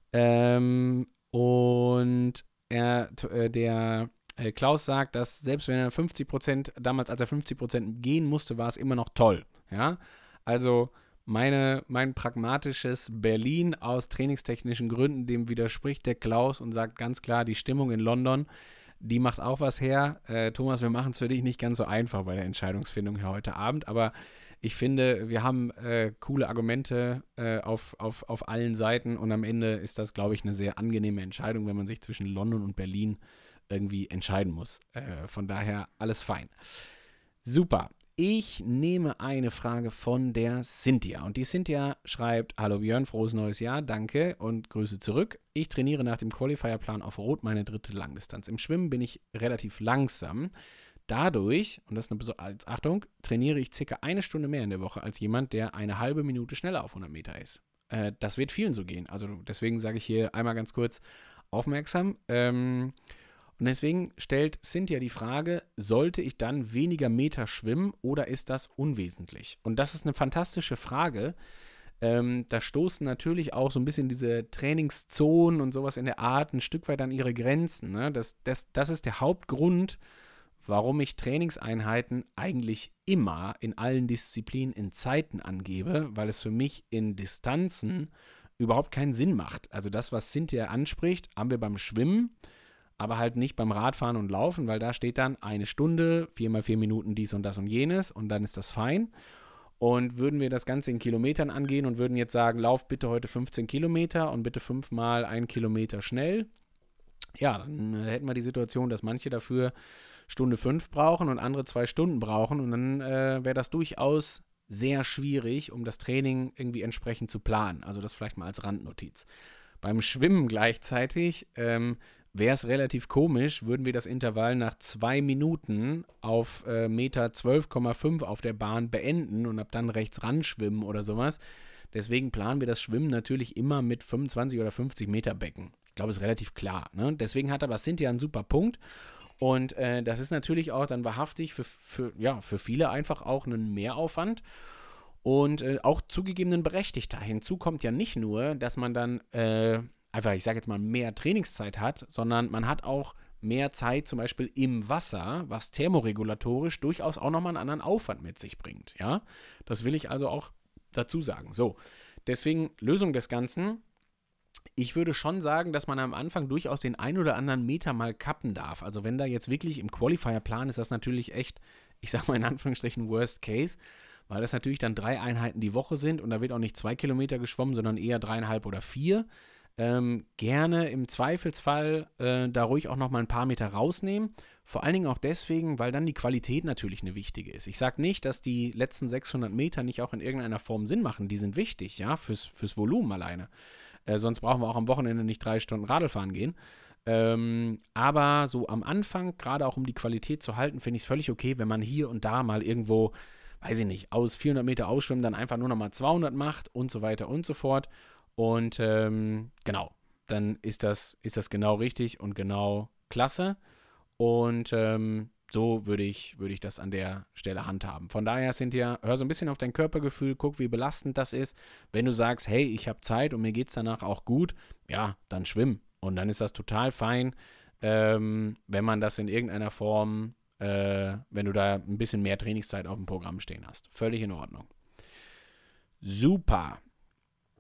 Speaker 1: Und der Klaus sagt, dass selbst wenn er 50%, damals als er 50% gehen musste, war es immer noch toll. Ja, also mein pragmatisches Berlin aus trainingstechnischen Gründen, dem widerspricht der Klaus und sagt ganz klar, die Stimmung in London, die macht auch was her. Thomas, wir machen es für dich nicht ganz so einfach bei der Entscheidungsfindung hier heute Abend, aber ich finde, wir haben coole Argumente auf allen Seiten und am Ende ist das, glaube ich, eine sehr angenehme Entscheidung, wenn man sich zwischen London und Berlin irgendwie entscheiden muss. Von daher alles fein. Super. Ich nehme eine Frage von der Cynthia. Und die Cynthia schreibt: Hallo Björn, frohes neues Jahr, danke und Grüße zurück. Ich trainiere nach dem Qualifier-Plan auf Rot meine 3. Langdistanz. Im Schwimmen bin ich relativ langsam. Dadurch, und das ist eine Achtung, trainiere ich circa 1 Stunde mehr in der Woche als jemand, der eine halbe Minute schneller auf 100 Meter ist. Das wird vielen so gehen. Also deswegen sage ich hier einmal ganz kurz aufmerksam. Und deswegen stellt Cynthia die Frage, sollte ich dann weniger Meter schwimmen oder ist das unwesentlich? Und das ist eine fantastische Frage. Da stoßen natürlich auch so ein bisschen diese Trainingszonen und sowas in der Art ein Stück weit an ihre Grenzen. Ne? Das ist der Hauptgrund, warum ich Trainingseinheiten eigentlich immer in allen Disziplinen in Zeiten angebe, weil es für mich in Distanzen überhaupt keinen Sinn macht. Also das, was Cynthia anspricht, haben wir beim Schwimmen, aber halt nicht beim Radfahren und Laufen, weil da steht dann 1 Stunde, 4x4 Minuten dies und das und jenes und dann ist das fein. Und würden wir das Ganze in Kilometern angehen und würden jetzt sagen, lauf bitte heute 15 Kilometer und bitte 5-mal 1 Kilometer schnell, ja, dann hätten wir die Situation, dass manche dafür Stunde 5 brauchen und andere 2 Stunden brauchen und dann wäre das durchaus sehr schwierig, um das Training irgendwie entsprechend zu planen. Also das vielleicht mal als Randnotiz. Beim Schwimmen gleichzeitig wäre es relativ komisch, würden wir das Intervall nach 2 Minuten auf Meter 12,5 auf der Bahn beenden und ab dann rechts ran schwimmen oder sowas. Deswegen planen wir das Schwimmen natürlich immer mit 25 oder 50 Meter Becken. Ich glaube, ist relativ klar. Ne? Deswegen hat aber Cynthia einen super Punkt. Und das ist natürlich auch dann wahrhaftig für viele einfach auch ein Mehraufwand. Und auch zugegebenen berechtigter. Hinzu kommt ja nicht nur, dass man dann einfach, ich sage jetzt mal, mehr Trainingszeit hat, sondern man hat auch mehr Zeit zum Beispiel im Wasser, was thermoregulatorisch durchaus auch nochmal einen anderen Aufwand mit sich bringt. Ja, das will ich also auch dazu sagen. So, deswegen Lösung des Ganzen. Ich würde schon sagen, dass man am Anfang durchaus den ein oder anderen Meter mal kappen darf. Also wenn da jetzt wirklich im Qualifier-Plan ist das natürlich echt, ich sage mal in Anführungsstrichen Worst Case, weil das natürlich dann 3 Einheiten die Woche sind und da wird auch nicht 2 Kilometer geschwommen, sondern eher 3,5 oder 4. Gerne im Zweifelsfall da ruhig auch nochmal ein paar Meter rausnehmen. Vor allen Dingen auch deswegen, weil dann die Qualität natürlich eine wichtige ist. Ich sage nicht, dass die letzten 600 Meter nicht auch in irgendeiner Form Sinn machen. Die sind wichtig, ja, fürs Volumen alleine. Sonst brauchen wir auch am Wochenende nicht 3 Stunden Radl fahren gehen. Aber so am Anfang, gerade auch um die Qualität zu halten, finde ich es völlig okay, wenn man hier und da mal irgendwo, weiß ich nicht, aus 400 Meter ausschwimmen, dann einfach nur nochmal 200 macht und so weiter und so fort. Und genau, dann ist das genau richtig und genau klasse. Und so würde ich das an der Stelle handhaben. Von daher, Cynthia, hör so ein bisschen auf dein Körpergefühl, guck, wie belastend das ist. Wenn du sagst, hey, ich habe Zeit und mir geht es danach auch gut, ja, dann schwimm. Und dann ist das total fein, wenn man das in irgendeiner Form, wenn du da ein bisschen mehr Trainingszeit auf dem Programm stehen hast. Völlig in Ordnung. Super.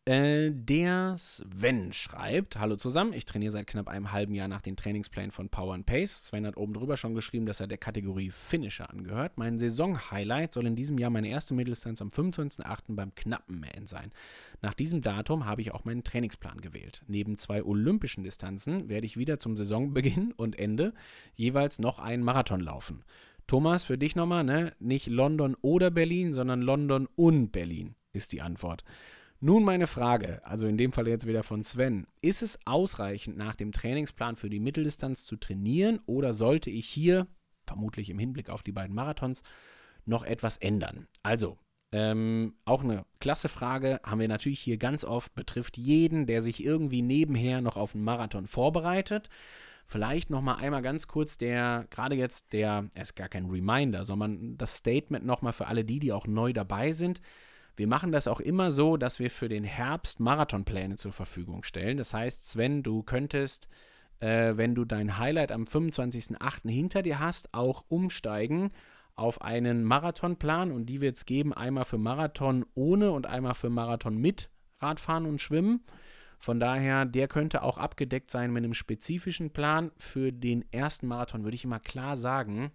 Speaker 1: Der Sven schreibt: Hallo zusammen, ich trainiere seit knapp einem halben Jahr nach den Trainingsplänen von Power & Pace. Sven hat oben drüber schon geschrieben, dass er der Kategorie Finisher angehört. Mein Saison-Highlight soll in diesem Jahr meine erste Mitteldistanz am 25.08. beim Knappenmähen sein. Nach diesem Datum habe ich auch meinen Trainingsplan gewählt. Neben 2 olympischen Distanzen werde ich wieder zum Saisonbeginn und Ende jeweils noch einen Marathon laufen. Thomas, für dich nochmal, ne? Nicht London oder Berlin, sondern London und Berlin ist die Antwort. Nun meine Frage, also in dem Fall jetzt wieder von Sven. Ist es ausreichend, nach dem Trainingsplan für die Mitteldistanz zu trainieren oder sollte ich hier, vermutlich im Hinblick auf die beiden Marathons, noch etwas ändern? Also, auch eine klasse Frage, haben wir natürlich hier ganz oft, betrifft jeden, der sich irgendwie nebenher noch auf einen Marathon vorbereitet. Vielleicht nochmal einmal ganz kurz er ist gar kein Reminder, sondern das Statement nochmal für alle die auch neu dabei sind. Wir machen das auch immer so, dass wir für den Herbst Marathonpläne zur Verfügung stellen. Das heißt, Sven, du könntest, wenn du dein Highlight am 25.08. hinter dir hast, auch umsteigen auf einen Marathonplan und die wird es geben, einmal für Marathon ohne und einmal für Marathon mit Radfahren und Schwimmen. Von daher, der könnte auch abgedeckt sein mit einem spezifischen Plan. Für den ersten Marathon würde ich immer klar sagen,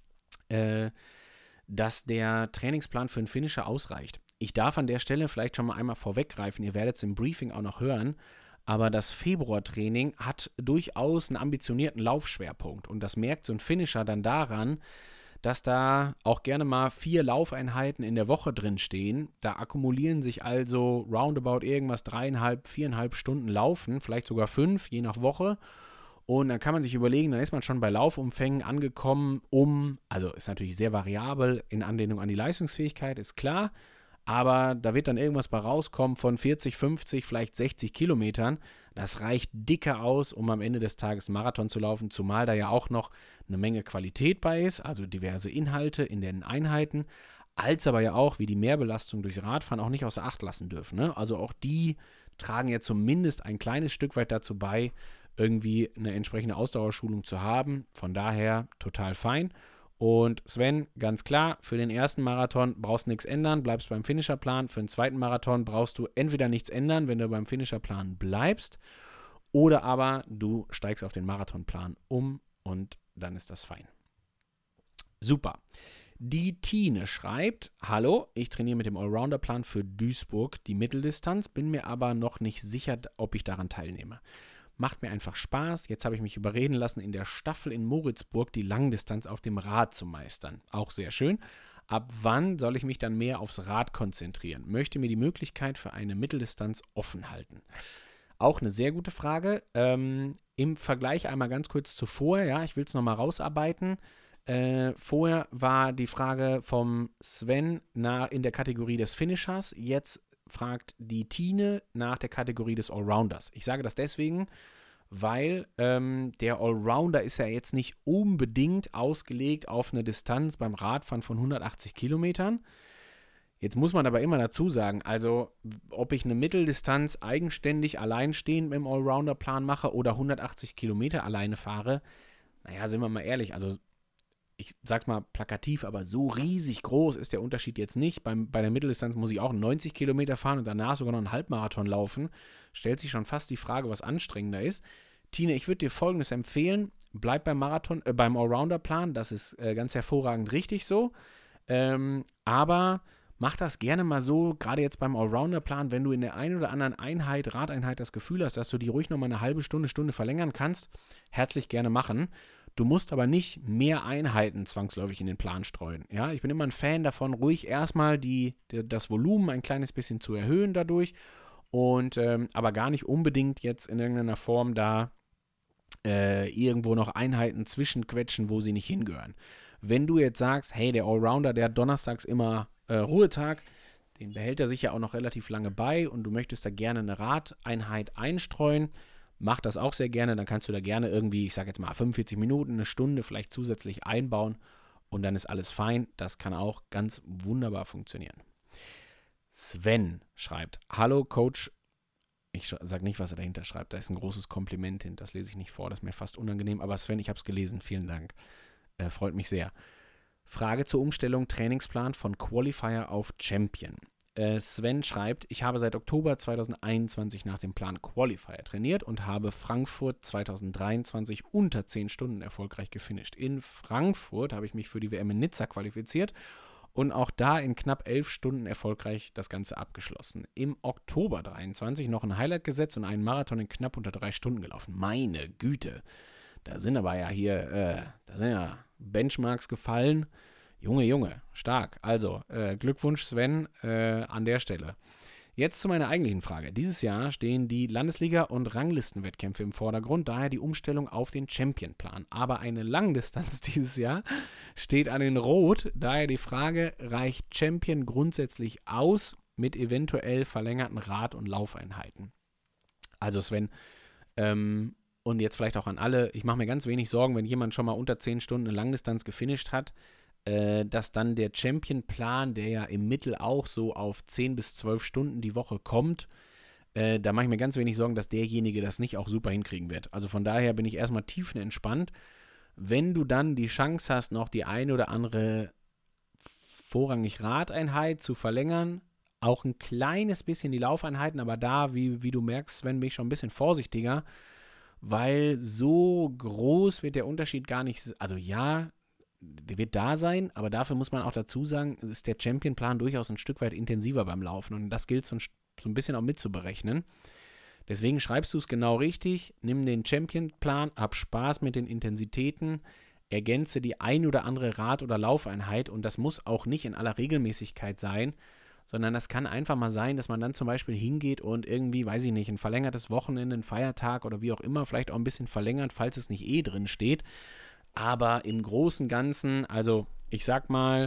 Speaker 1: dass der Trainingsplan für einen Finisher ausreicht. Ich darf an der Stelle vielleicht schon mal einmal vorweggreifen, ihr werdet es im Briefing auch noch hören, aber das Februartraining hat durchaus einen ambitionierten Laufschwerpunkt und das merkt so ein Finisher dann daran, dass da auch gerne mal 4 Laufeinheiten in der Woche drin stehen. Da akkumulieren sich also roundabout irgendwas 3,5, 4,5 Stunden Laufen, vielleicht sogar 5, je nach Woche. Und dann kann man sich überlegen, dann ist man schon bei Laufumfängen angekommen, also ist natürlich sehr variabel in Anlehnung an die Leistungsfähigkeit, ist klar, aber da wird dann irgendwas bei rauskommen von 40, 50, vielleicht 60 Kilometern. Das reicht dicker aus, um am Ende des Tages einen Marathon zu laufen, zumal da ja auch noch eine Menge Qualität bei ist, also diverse Inhalte in den Einheiten, als aber ja auch, wie die Mehrbelastung durchs Radfahren auch nicht außer Acht lassen dürfen. Ne? Also auch die tragen ja zumindest ein kleines Stück weit dazu bei, irgendwie eine entsprechende Ausdauerschulung zu haben. Von daher total fein. Und Sven, ganz klar, für den ersten Marathon brauchst du nichts ändern, bleibst beim Finisherplan. Für den zweiten Marathon brauchst du entweder nichts ändern, wenn du beim Finisherplan bleibst, oder aber du steigst auf den Marathonplan um und dann ist das fein. Super. Die Tine schreibt: Hallo, ich trainiere mit dem Allrounder-Plan für Duisburg die Mitteldistanz, bin mir aber noch nicht sicher, ob ich daran teilnehme. Macht mir einfach Spaß. Jetzt habe ich mich überreden lassen, in der Staffel in Moritzburg die Langdistanz auf dem Rad zu meistern. Auch sehr schön. Ab wann soll ich mich dann mehr aufs Rad konzentrieren? Möchte mir die Möglichkeit für eine Mitteldistanz offen halten. Auch eine sehr gute Frage. Im Vergleich einmal ganz kurz zuvor, ja, ich will es nochmal rausarbeiten. Vorher war die Frage vom Sven in der Kategorie des Finishers. Jetzt fragt die Tine nach der Kategorie des Allrounders. Ich sage das deswegen, weil der Allrounder ist ja jetzt nicht unbedingt ausgelegt auf eine Distanz beim Radfahren von 180 Kilometern. Jetzt muss man aber immer dazu sagen, also ob ich eine Mitteldistanz eigenständig alleinstehend mit dem Allrounder-Plan mache oder 180 Kilometer alleine fahre, naja, sind wir mal ehrlich, also ich sag's mal plakativ, aber so riesig groß ist der Unterschied jetzt nicht. Bei der Mitteldistanz muss ich auch 90 Kilometer fahren und danach sogar noch einen Halbmarathon laufen. Stellt sich schon fast die Frage, was anstrengender ist. Tine, ich würde dir Folgendes empfehlen. Bleib beim beim Allrounder-Plan. Das ist ganz hervorragend richtig so. Aber mach das gerne mal so, gerade jetzt beim Allrounder-Plan, wenn du in der einen oder anderen Radeinheit das Gefühl hast, dass du die ruhig nochmal eine halbe Stunde verlängern kannst, herzlich gerne machen. Du musst aber nicht mehr Einheiten zwangsläufig in den Plan streuen. Ja, ich bin immer ein Fan davon, ruhig erstmal das Volumen ein kleines bisschen zu erhöhen dadurch und aber gar nicht unbedingt jetzt in irgendeiner Form da irgendwo noch Einheiten zwischenquetschen, wo sie nicht hingehören. Wenn du jetzt sagst, hey, der Allrounder, der hat donnerstags immer Ruhetag, den behält er sich ja auch noch relativ lange bei und du möchtest da gerne eine Radeinheit einstreuen, mach das auch sehr gerne, dann kannst du da gerne irgendwie, ich sage jetzt mal 45 Minuten, eine Stunde vielleicht zusätzlich einbauen und dann ist alles fein. Das kann auch ganz wunderbar funktionieren. Sven schreibt: Hallo Coach, ich sage nicht, was er dahinter schreibt, da ist ein großes Kompliment hin, das lese ich nicht vor, das ist mir fast unangenehm, aber Sven, ich habe es gelesen, vielen Dank, freut mich sehr. Frage zur Umstellung Trainingsplan von Qualifier auf Champion. Sven schreibt, ich habe seit Oktober 2021 nach dem Plan Qualifier trainiert und habe Frankfurt 2023 unter 10 Stunden erfolgreich gefinisht. In Frankfurt habe ich mich für die WM in Nizza qualifiziert und auch da in knapp 11 Stunden erfolgreich das Ganze abgeschlossen. Im Oktober 23 noch ein Highlight gesetzt und einen Marathon in knapp unter 3 Stunden gelaufen. Meine Güte, da sind aber ja hier, da sind ja Benchmarks gefallen. Junge, stark. Also, Glückwunsch Sven an der Stelle. Jetzt zu meiner eigentlichen Frage. Dieses Jahr stehen die Landesliga- und Ranglistenwettkämpfe im Vordergrund, daher die Umstellung auf den Championplan. Aber eine Langdistanz dieses Jahr steht an den Rot, daher die Frage, reicht Champion grundsätzlich aus mit eventuell verlängerten Rad- und Laufeinheiten? Also Sven, und jetzt vielleicht auch an alle, ich mache mir ganz wenig Sorgen, wenn jemand schon mal unter 10 Stunden eine Langdistanz gefinisht hat, dass dann der Champion-Plan, der ja im Mittel auch so auf 10 bis 12 Stunden die Woche kommt, da mache ich mir ganz wenig Sorgen, dass derjenige das nicht auch super hinkriegen wird. Also von daher bin ich erstmal tiefenentspannt. Wenn du dann die Chance hast, noch die eine oder andere vorrangig Radeinheit zu verlängern, auch ein kleines bisschen die Laufeinheiten, aber da, wie du merkst, Sven, bin ich schon ein bisschen vorsichtiger, weil so groß wird der Unterschied gar nicht, also ja, der wird da sein, aber dafür muss man auch dazu sagen, ist der Champion-Plan durchaus ein Stück weit intensiver beim Laufen und das gilt so ein bisschen auch mitzuberechnen. Deswegen schreibst du es genau richtig, nimm den Champion-Plan, hab Spaß mit den Intensitäten, ergänze die ein oder andere Rad- oder Laufeinheit und das muss auch nicht in aller Regelmäßigkeit sein, sondern das kann einfach mal sein, dass man dann zum Beispiel hingeht und irgendwie, weiß ich nicht, ein verlängertes Wochenende, ein Feiertag oder wie auch immer, vielleicht auch ein bisschen verlängert, falls es nicht drin steht. Aber im Großen und Ganzen, also ich sag mal,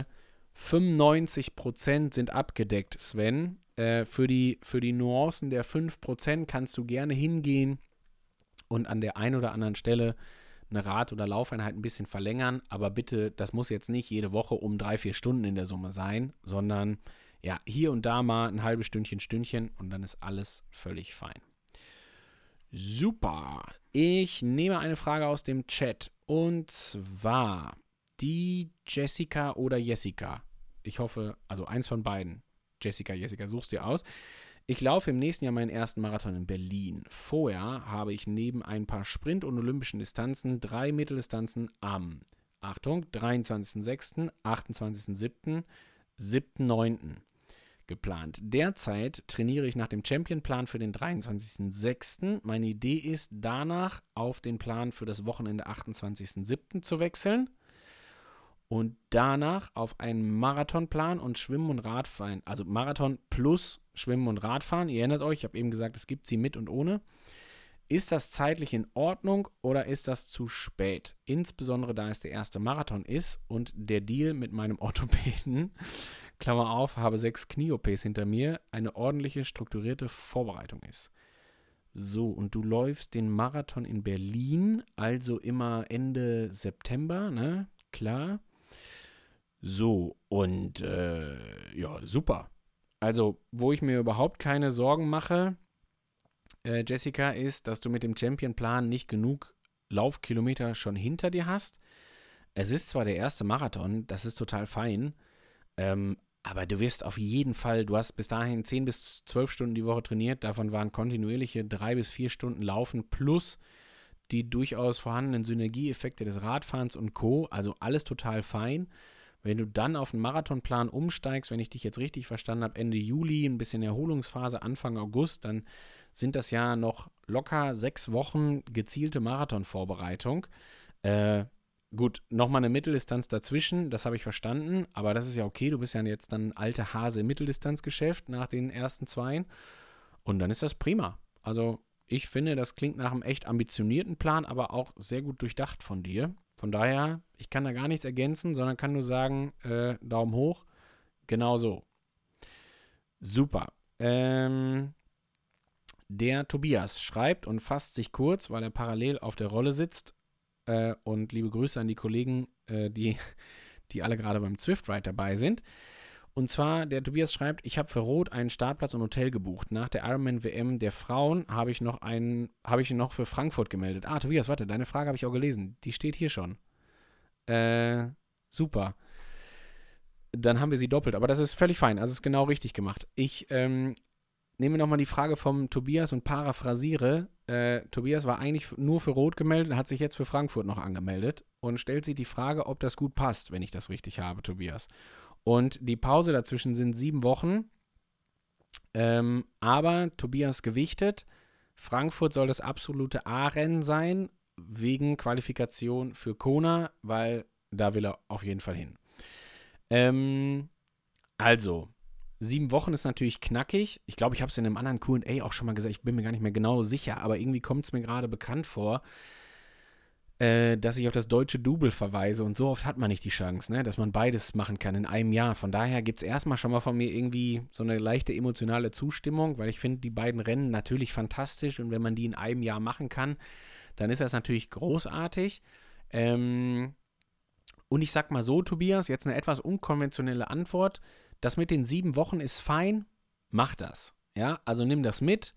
Speaker 1: 95% sind abgedeckt, Sven. Für die Nuancen der 5% kannst du gerne hingehen und an der einen oder anderen Stelle eine Rad- oder Laufeinheit ein bisschen verlängern. Aber bitte, das muss jetzt nicht jede Woche um 3-4 Stunden in der Summe sein, sondern ja, hier und da mal ein halbes Stündchen und dann ist alles völlig fein. Super. Ich nehme eine Frage aus dem Chat. Und zwar die Jessica oder Jessica. Ich hoffe, also eins von beiden. Jessica, suchst dir aus. Ich laufe im nächsten Jahr meinen ersten Marathon in Berlin. Vorher habe ich neben ein paar Sprint- und olympischen Distanzen 3 Mitteldistanzen am, Achtung, 23.06., 28.07., 7.09. geplant. Derzeit trainiere ich nach dem Champion-Plan für den 23.06. Meine Idee ist, danach auf den Plan für das Wochenende 28.07. zu wechseln und danach auf einen Marathonplan und Schwimmen und Radfahren, also Marathon plus Schwimmen und Radfahren. Ihr erinnert euch, ich habe eben gesagt, es gibt sie mit und ohne. Ist das zeitlich in Ordnung oder ist das zu spät? Insbesondere da es der erste Marathon ist und der Deal mit meinem Orthopäden, Klammer auf, habe 6 Knie-OPs hinter mir, eine ordentliche, strukturierte Vorbereitung ist. So, und du läufst den Marathon in Berlin, also immer Ende September, ne? Klar. So, und ja, super. Also, wo ich mir überhaupt keine Sorgen mache, Jessica, ist, dass du mit dem Champion-Plan nicht genug Laufkilometer schon hinter dir hast. Es ist zwar der erste Marathon, das ist total fein, aber du wirst auf jeden Fall, du hast bis dahin 10 bis 12 Stunden die Woche trainiert, davon waren kontinuierliche 3 bis 4 Stunden Laufen plus die durchaus vorhandenen Synergieeffekte des Radfahrens und Co., also alles total fein. Wenn du dann auf den Marathonplan umsteigst, wenn ich dich jetzt richtig verstanden habe, Ende Juli, ein bisschen Erholungsphase, Anfang August, dann sind das ja noch locker 6 Wochen gezielte Marathonvorbereitung. Gut, nochmal eine Mitteldistanz dazwischen, das habe ich verstanden, aber das ist ja okay, du bist ja jetzt dann ein alter Hase im Mitteldistanzgeschäft nach den ersten 2 und dann ist das prima. Also ich finde, das klingt nach einem echt ambitionierten Plan, aber auch sehr gut durchdacht von dir. Von daher, ich kann da gar nichts ergänzen, sondern kann nur sagen, Daumen hoch, genau so. Super. Der Tobias schreibt und fasst sich kurz, weil er parallel auf der Rolle sitzt. Und liebe Grüße an die Kollegen, die alle gerade beim Zwift Ride dabei sind. Und zwar, der Tobias schreibt, ich habe für Rot einen Startplatz und Hotel gebucht. Nach der Ironman-WM der Frauen habe ich noch für Frankfurt gemeldet. Ah, Tobias, warte, deine Frage habe ich auch gelesen. Die steht hier schon. Super. dann haben wir sie doppelt. Aber das ist völlig fein. Also ist genau richtig gemacht. Ich nehme nochmal die Frage vom Tobias und paraphrasiere. Tobias war eigentlich nur für Rot gemeldet, hat sich jetzt für Frankfurt noch angemeldet und stellt sich die Frage, ob das gut passt, wenn ich das richtig habe, Tobias. Und die Pause dazwischen sind 7 Wochen. Aber Tobias gewichtet. Frankfurt soll das absolute A-Rennen sein, wegen Qualifikation für Kona, weil da will er auf jeden Fall hin. Also, 7 Wochen ist natürlich knackig. Ich glaube, ich habe es in einem anderen Q&A auch schon mal gesagt. Ich bin mir gar nicht mehr genau sicher, aber irgendwie kommt es mir gerade bekannt vor, dass ich auf das deutsche Double verweise. Und so oft hat man nicht die Chance, ne, dass man beides machen kann in einem Jahr. Von daher gibt es erstmal schon mal von mir irgendwie so eine leichte emotionale Zustimmung, weil ich finde die beiden Rennen natürlich fantastisch. Und wenn man die in einem Jahr machen kann, dann ist das natürlich großartig. Und ich sag mal so, Tobias, jetzt eine etwas unkonventionelle Antwort. Das mit den 7 Wochen ist fein, mach das. Ja, also nimm das mit,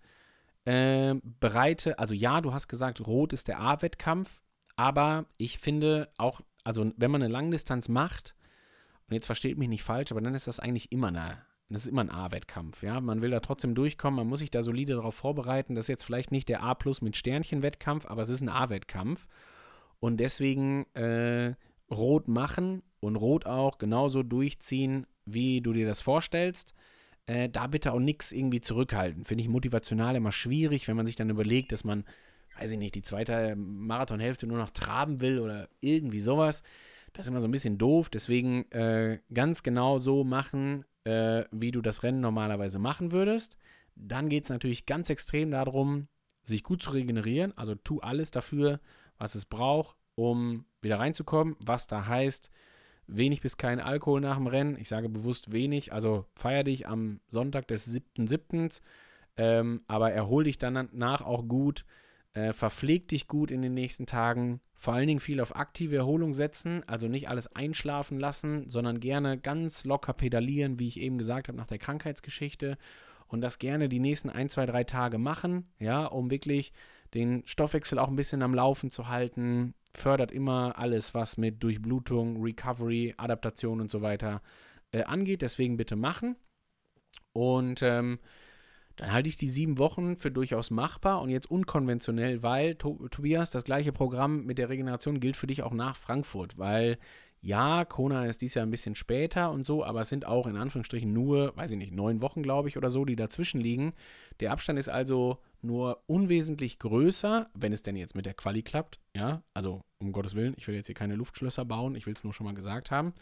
Speaker 1: also ja, du hast gesagt, Rot ist der A-Wettkampf, aber ich finde auch, also wenn man eine Langdistanz macht, und jetzt versteht mich nicht falsch, aber dann ist das eigentlich immer das ist immer ein A-Wettkampf, ja, man will da trotzdem durchkommen, man muss sich da solide darauf vorbereiten, das ist jetzt vielleicht nicht der A+ mit Sternchen-Wettkampf, aber es ist ein A-Wettkampf und deswegen Rot machen und Rot auch genauso durchziehen, wie du dir das vorstellst. Da bitte auch nichts irgendwie zurückhalten. Finde ich motivational immer schwierig, wenn man sich dann überlegt, dass man, weiß ich nicht, die zweite Marathonhälfte nur noch traben will oder irgendwie sowas. Das ist immer so ein bisschen doof. Deswegen ganz genau so machen, wie du das Rennen normalerweise machen würdest. Dann geht es natürlich ganz extrem darum, sich gut zu regenerieren. Also tu alles dafür, was es braucht, um wieder reinzukommen. Was da heißt, wenig bis kein Alkohol nach dem Rennen. Ich sage bewusst wenig. Also feier dich am Sonntag des 7.7. Aber erhol dich dann danach auch gut. Verpfleg dich gut in den nächsten Tagen. Vor allen Dingen viel auf aktive Erholung setzen. Also nicht alles einschlafen lassen, sondern gerne ganz locker pedalieren, wie ich eben gesagt habe, nach der Krankheitsgeschichte. Und das gerne die nächsten 1, 2, 3 Tage machen, ja, um wirklich den Stoffwechsel auch ein bisschen am Laufen zu halten. Fördert immer alles, was mit Durchblutung, Recovery, Adaptation und so weiter angeht. Deswegen bitte machen. Und dann halte ich die 7 Wochen für durchaus machbar und jetzt unkonventionell, weil, Tobias, das gleiche Programm mit der Regeneration gilt für dich auch nach Frankfurt, weil ja, Kona ist dies Jahr ein bisschen später und so, aber es sind auch in Anführungsstrichen nur, weiß ich nicht, 9 Wochen, glaube ich, oder so, die dazwischen liegen. Der Abstand ist also nur unwesentlich größer, wenn es denn jetzt mit der Quali klappt, ja, also um Gottes Willen, ich will jetzt hier keine Luftschlösser bauen, ich will es nur schon mal gesagt haben.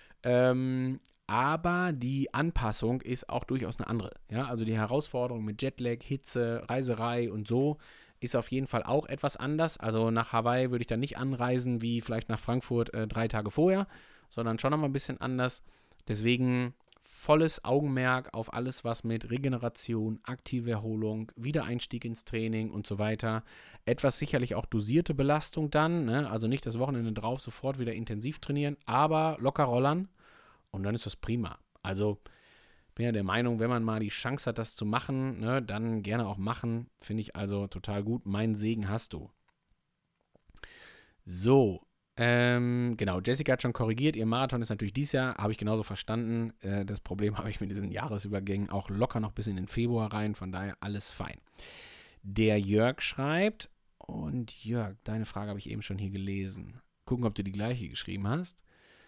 Speaker 1: Aber die Anpassung ist auch durchaus eine andere. Ja? Also die Herausforderung mit Jetlag, Hitze, Reiserei und so ist auf jeden Fall auch etwas anders. Also nach Hawaii würde ich dann nicht anreisen wie vielleicht nach Frankfurt 3 Tage vorher, sondern schon nochmal ein bisschen anders. Deswegen volles Augenmerk auf alles, was mit Regeneration, aktive Erholung, Wiedereinstieg ins Training und so weiter. Etwas sicherlich auch dosierte Belastung dann, ne? Also nicht das Wochenende drauf sofort wieder intensiv trainieren, aber locker rollern. Und dann ist das prima. Also bin ja der Meinung, wenn man mal die Chance hat, das zu machen, ne, dann gerne auch machen. Finde ich also total gut. Meinen Segen hast du. So, genau. Jessica hat schon korrigiert. Ihr Marathon ist natürlich dieses Jahr, habe ich genauso verstanden. Das Problem habe ich mit diesen Jahresübergängen auch locker noch bis in den Februar rein. Von daher alles fein. Der Jörg schreibt, und Jörg, deine Frage habe ich eben schon hier gelesen. Gucken, ob du die gleiche geschrieben hast.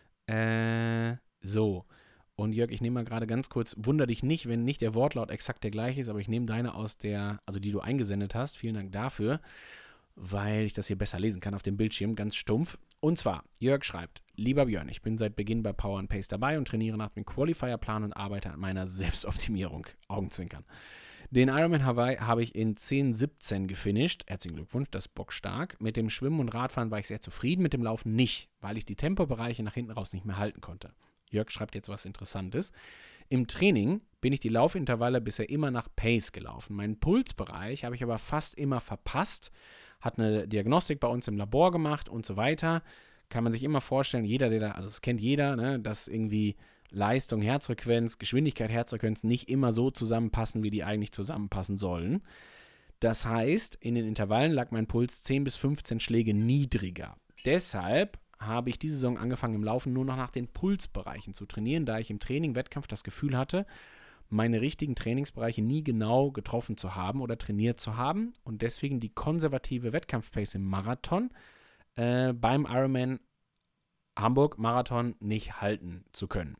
Speaker 1: So, und Jörg, ich nehme mal gerade ganz kurz, wunder dich nicht, wenn nicht der Wortlaut exakt der gleiche ist, aber ich nehme deine also die du eingesendet hast, vielen Dank dafür, weil ich das hier besser lesen kann auf dem Bildschirm, ganz stumpf. Und zwar, Jörg schreibt, lieber Björn, ich bin seit Beginn bei Power & Pace dabei und trainiere nach dem Qualifier-Plan und arbeite an meiner Selbstoptimierung, Augenzwinkern. Den Ironman Hawaii habe ich in 10:17 gefinisht. Herzlichen Glückwunsch, das ist bockstark. Mit dem Schwimmen und Radfahren war ich sehr zufrieden, mit dem Laufen nicht, weil ich die Tempobereiche nach hinten raus nicht mehr halten konnte. Jörg schreibt jetzt was Interessantes. Im Training bin ich die Laufintervalle bisher immer nach Pace gelaufen. Meinen Pulsbereich habe ich aber fast immer verpasst. Hat eine Diagnostik bei uns im Labor gemacht und so weiter. Kann man sich immer vorstellen, das kennt jeder, ne, dass irgendwie Leistung, Herzfrequenz, Geschwindigkeit, Herzfrequenz nicht immer so zusammenpassen, wie die eigentlich zusammenpassen sollen. Das heißt, in den Intervallen lag mein Puls 10 bis 15 Schläge niedriger. Deshalb habe ich diese Saison angefangen, im Laufen nur noch nach den Pulsbereichen zu trainieren, da ich im Training, Wettkampf das Gefühl hatte, meine richtigen Trainingsbereiche nie genau getroffen zu haben oder trainiert zu haben und deswegen die konservative Wettkampfpace im Marathon beim Ironman Hamburg Marathon nicht halten zu können.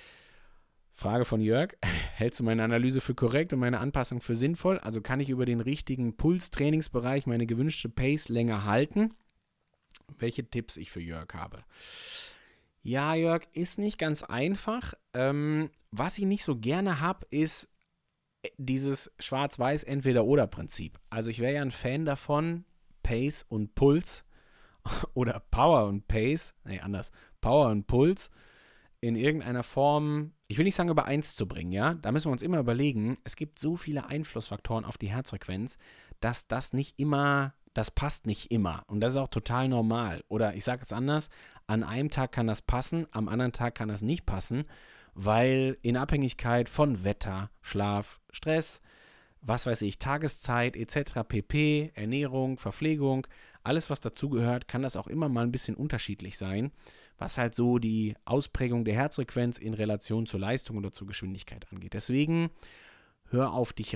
Speaker 1: Frage von Jörg, hältst du meine Analyse für korrekt und meine Anpassung für sinnvoll? Also kann ich über den richtigen Pulstrainingsbereich meine gewünschte Pace länger halten? Welche Tipps ich für Jörg habe? Ja, Jörg, ist nicht ganz einfach. Was ich nicht so gerne habe, ist dieses Schwarz-Weiß Entweder-Oder-Prinzip. Also ich wäre ja ein Fan davon, Pace und Puls oder Power und Pace, anders, Power und Puls in irgendeiner Form, ich will nicht sagen übereins zu bringen, ja, da müssen wir uns immer überlegen, es gibt so viele Einflussfaktoren auf die Herzfrequenz, dass das nicht immer, das passt nicht immer und das ist auch total normal. Oder ich sage es anders, an einem Tag kann das passen, am anderen Tag kann das nicht passen, weil in Abhängigkeit von Wetter, Schlaf, Stress, was weiß ich, Tageszeit etc. pp, Ernährung, Verpflegung, alles was dazugehört, kann das auch immer mal ein bisschen unterschiedlich sein, was halt so die Ausprägung der Herzfrequenz in Relation zur Leistung oder zur Geschwindigkeit angeht. Deswegen hör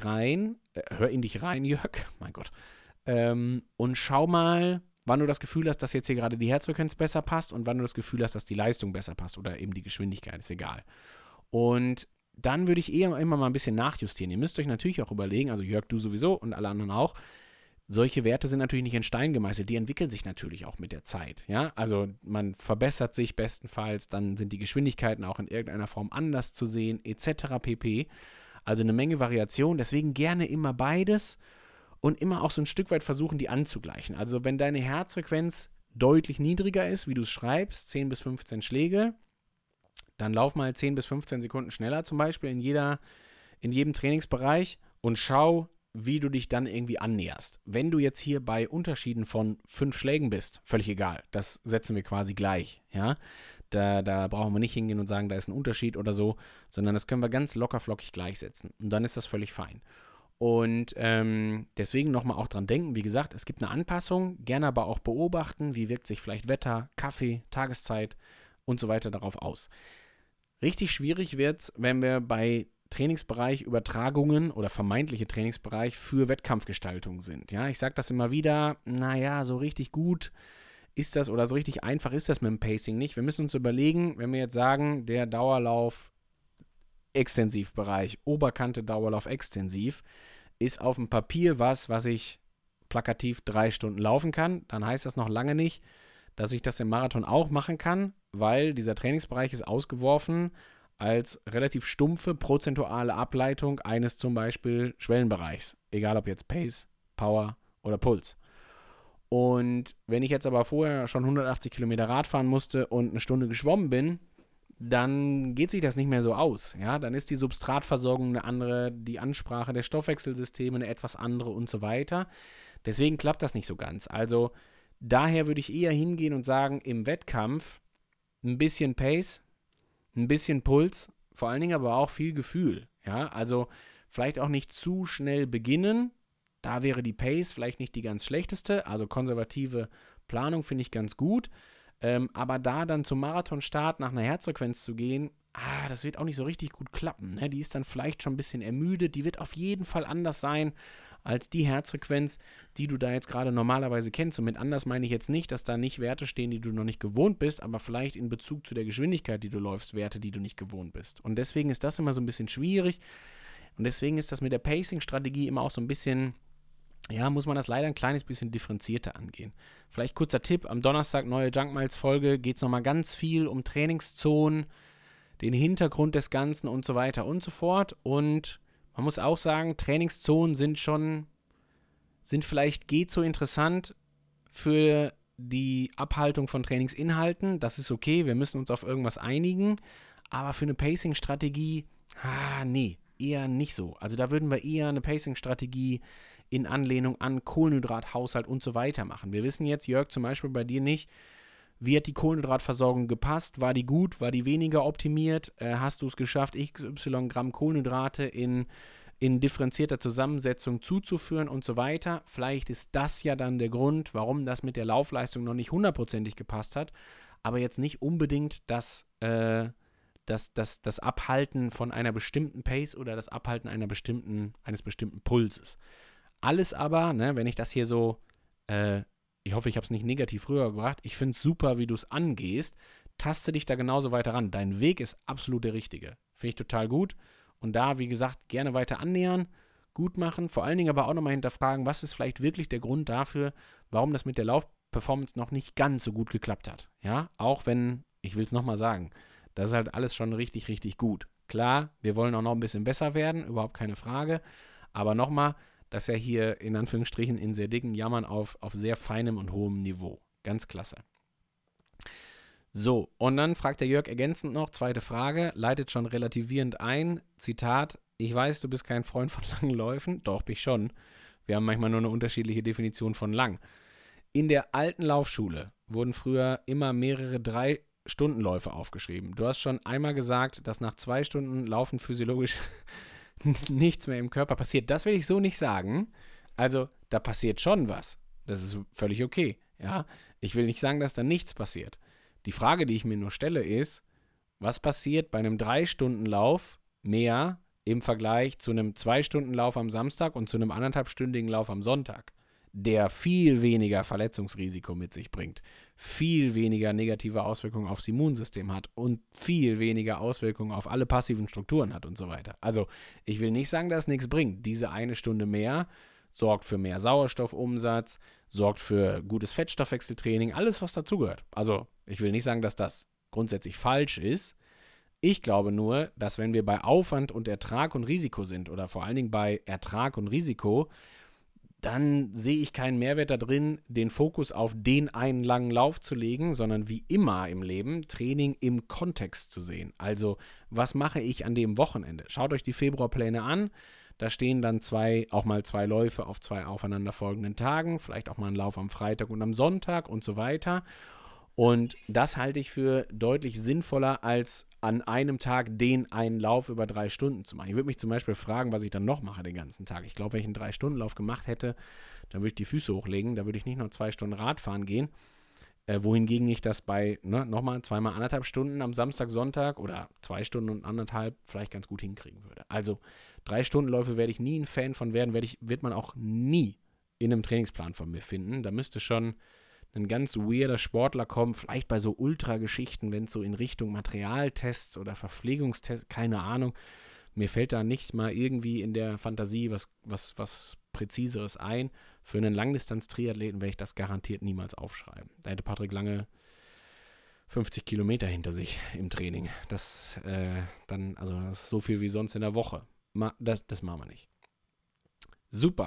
Speaker 1: in dich rein, Jörg, mein Gott, und schau mal, wann du das Gefühl hast, dass jetzt hier gerade die Herzfrequenz besser passt und wann du das Gefühl hast, dass die Leistung besser passt oder eben die Geschwindigkeit, ist egal. Und dann würde ich eher immer mal ein bisschen nachjustieren. Ihr müsst euch natürlich auch überlegen, also Jörg, du sowieso und alle anderen auch, solche Werte sind natürlich nicht in Stein gemeißelt, die entwickeln sich natürlich auch mit der Zeit, ja, also man verbessert sich bestenfalls, dann sind die Geschwindigkeiten auch in irgendeiner Form anders zu sehen, etc. pp, also eine Menge Variation, deswegen gerne immer beides und immer auch so ein Stück weit versuchen, die anzugleichen, also wenn deine Herzfrequenz deutlich niedriger ist, wie du es schreibst, 10 bis 15 Schläge, dann lauf mal 10 bis 15 Sekunden schneller zum Beispiel in jedem Trainingsbereich und schau, wie du dich dann irgendwie annäherst. Wenn du jetzt hier bei Unterschieden von 5 Schlägen bist, völlig egal, das setzen wir quasi gleich, ja. Da brauchen wir nicht hingehen und sagen, da ist ein Unterschied oder so, sondern das können wir ganz lockerflockig gleichsetzen. Und dann ist das völlig fein. Und deswegen nochmal auch dran denken, wie gesagt, es gibt eine Anpassung, gerne aber auch beobachten, wie wirkt sich vielleicht Wetter, Kaffee, Tageszeit und so weiter darauf aus. Richtig schwierig wird es, wenn wir bei Trainingsbereich Übertragungen oder vermeintliche Trainingsbereich für Wettkampfgestaltung sind. Ja, ich sage das immer wieder, naja, so richtig gut ist das oder so richtig einfach ist das mit dem Pacing nicht. Wir müssen uns überlegen, wenn wir jetzt sagen, der Dauerlauf Extensivbereich, Oberkante Dauerlauf extensiv, ist auf dem Papier was ich plakativ 3 Stunden laufen kann, dann heißt das noch lange nicht, dass ich das im Marathon auch machen kann, weil dieser Trainingsbereich ist ausgeworfen als relativ stumpfe prozentuale Ableitung eines zum Beispiel Schwellenbereichs, egal ob jetzt Pace, Power oder Puls. Und wenn ich jetzt aber vorher schon 180 Kilometer Rad fahren musste und eine Stunde geschwommen bin, dann geht sich das nicht mehr so aus. Ja? Dann ist die Substratversorgung eine andere, die Ansprache der Stoffwechselsysteme eine etwas andere und so weiter. Deswegen klappt das nicht so ganz. Also daher würde ich eher hingehen und sagen, im Wettkampf ein bisschen Pace, ein bisschen Puls, vor allen Dingen aber auch viel Gefühl. Ja, also vielleicht auch nicht zu schnell beginnen. Da wäre die Pace vielleicht nicht die ganz schlechteste. Also konservative Planung finde ich ganz gut. Aber da dann zum Marathonstart nach einer Herzfrequenz zu gehen, das wird auch nicht so richtig gut klappen. Ne? Die ist dann vielleicht schon ein bisschen ermüdet. Die wird auf jeden Fall anders sein als die Herzfrequenz, die du da jetzt gerade normalerweise kennst. Und mit anders meine ich jetzt nicht, dass da nicht Werte stehen, die du noch nicht gewohnt bist, aber vielleicht in Bezug zu der Geschwindigkeit, die du läufst, Werte, die du nicht gewohnt bist. Und deswegen ist das immer so ein bisschen schwierig. Und deswegen ist das mit der Pacing-Strategie immer auch so ein bisschen, ja, muss man das leider ein kleines bisschen differenzierter angehen. Vielleicht kurzer Tipp, am Donnerstag, neue Junk Miles Folge, geht es nochmal ganz viel um Trainingszonen, den Hintergrund des Ganzen und so weiter und so fort. Und man muss auch sagen, Trainingszonen sind vielleicht geht so interessant für die Abhaltung von Trainingsinhalten. Das ist okay, wir müssen uns auf irgendwas einigen. Aber für eine Pacing-Strategie, nee, eher nicht so. Also da würden wir eher eine Pacing-Strategie in Anlehnung an Kohlenhydrathaushalt und so weiter machen. Wir wissen jetzt, Jörg, zum Beispiel bei dir nicht, wie hat die Kohlenhydratversorgung gepasst? War die gut? War die weniger optimiert? Hast du es geschafft, XY Gramm Kohlenhydrate in differenzierter Zusammensetzung zuzuführen und so weiter? Vielleicht ist das ja dann der Grund, warum das mit der Laufleistung noch nicht hundertprozentig gepasst hat. aber jetzt nicht unbedingt das Abhalten von einer bestimmten Pace oder das Abhalten eines bestimmten Pulses. Alles aber, ne, wenn ich das hier so, ich hoffe, ich habe es nicht negativ rübergebracht, ich finde es super, wie du es angehst, taste dich da genauso weiter ran. Dein Weg ist absolut der richtige. Finde ich total gut. Und da, wie gesagt, gerne weiter annähern, gut machen, vor allen Dingen aber auch nochmal hinterfragen, was ist vielleicht wirklich der Grund dafür, warum das mit der Laufperformance noch nicht ganz so gut geklappt hat. Ja, auch wenn, ich will es nochmal sagen, das ist halt alles schon richtig, richtig gut. Klar, wir wollen auch noch ein bisschen besser werden, überhaupt keine Frage. Aber nochmal, das ist ja hier in Anführungsstrichen in sehr dicken Jammern auf sehr feinem und hohem Niveau. Ganz klasse. So, und dann fragt der Jörg ergänzend noch, zweite Frage, leitet schon relativierend ein, Zitat, ich weiß, du bist kein Freund von langen Läufen. Doch, bin ich schon. Wir haben manchmal nur eine unterschiedliche Definition von lang. In der alten Laufschule wurden früher immer mehrere 3-Stunden-Läufe aufgeschrieben. Du hast schon einmal gesagt, dass nach 2 Stunden Laufen physiologisch nichts mehr im Körper passiert. Das will ich so nicht sagen. Also, da passiert schon was. Das ist völlig okay. Ja? Ich will nicht sagen, dass da nichts passiert. Die Frage, die ich mir nur stelle, ist, was passiert bei einem 3-Stunden-Lauf mehr im Vergleich zu einem 2-Stunden-Lauf am Samstag und zu einem 1,5-stündigen Lauf am Sonntag, der viel weniger Verletzungsrisiko mit sich bringt, viel weniger negative Auswirkungen aufs Immunsystem hat und viel weniger Auswirkungen auf alle passiven Strukturen hat und so weiter. Also ich will nicht sagen, dass es nichts bringt. Diese 1 Stunde mehr sorgt für mehr Sauerstoffumsatz, sorgt für gutes Fettstoffwechseltraining, alles, was dazugehört. Also ich will nicht sagen, dass das grundsätzlich falsch ist. Ich glaube nur, dass wenn wir bei Aufwand und Ertrag und Risiko sind oder vor allen Dingen bei Ertrag und Risiko, dann sehe ich keinen Mehrwert da drin, den Fokus auf den einen langen Lauf zu legen, sondern wie immer im Leben Training im Kontext zu sehen. Also, was mache ich an dem Wochenende? Schaut euch die Februarpläne an. Da stehen dann auch mal 2 Läufe auf 2 aufeinanderfolgenden Tagen, vielleicht auch mal ein Lauf am Freitag und am Sonntag und so weiter. Und das halte ich für deutlich sinnvoller, als an einem Tag den einen Lauf über 3 Stunden zu machen. Ich würde mich zum Beispiel fragen, was ich dann noch mache den ganzen Tag. Ich glaube, wenn ich einen 3-Stunden-Lauf gemacht hätte, dann würde ich die Füße hochlegen, da würde ich nicht noch 2 Stunden Radfahren gehen. Wohingegen ich das bei, nochmal 2-mal 1,5 Stunden am Samstag, Sonntag oder 2 Stunden und 1,5 vielleicht ganz gut hinkriegen würde. Also 3-Stunden-Läufe werde ich nie ein Fan von werden, wird man auch nie in einem Trainingsplan von mir finden. Da müsste schon ein ganz weirder Sportler kommen, vielleicht bei so Ultra-Geschichten, wenn es so in Richtung Materialtests oder Verpflegungstests, keine Ahnung. Mir fällt da nicht mal irgendwie in der Fantasie was Präziseres ein. Für einen Langdistanz-Triathleten werde ich das garantiert niemals aufschreiben. Da hätte Patrick Lange 50 Kilometer hinter sich im Training. Das ist so viel wie sonst in der Woche. Das machen wir nicht. Super.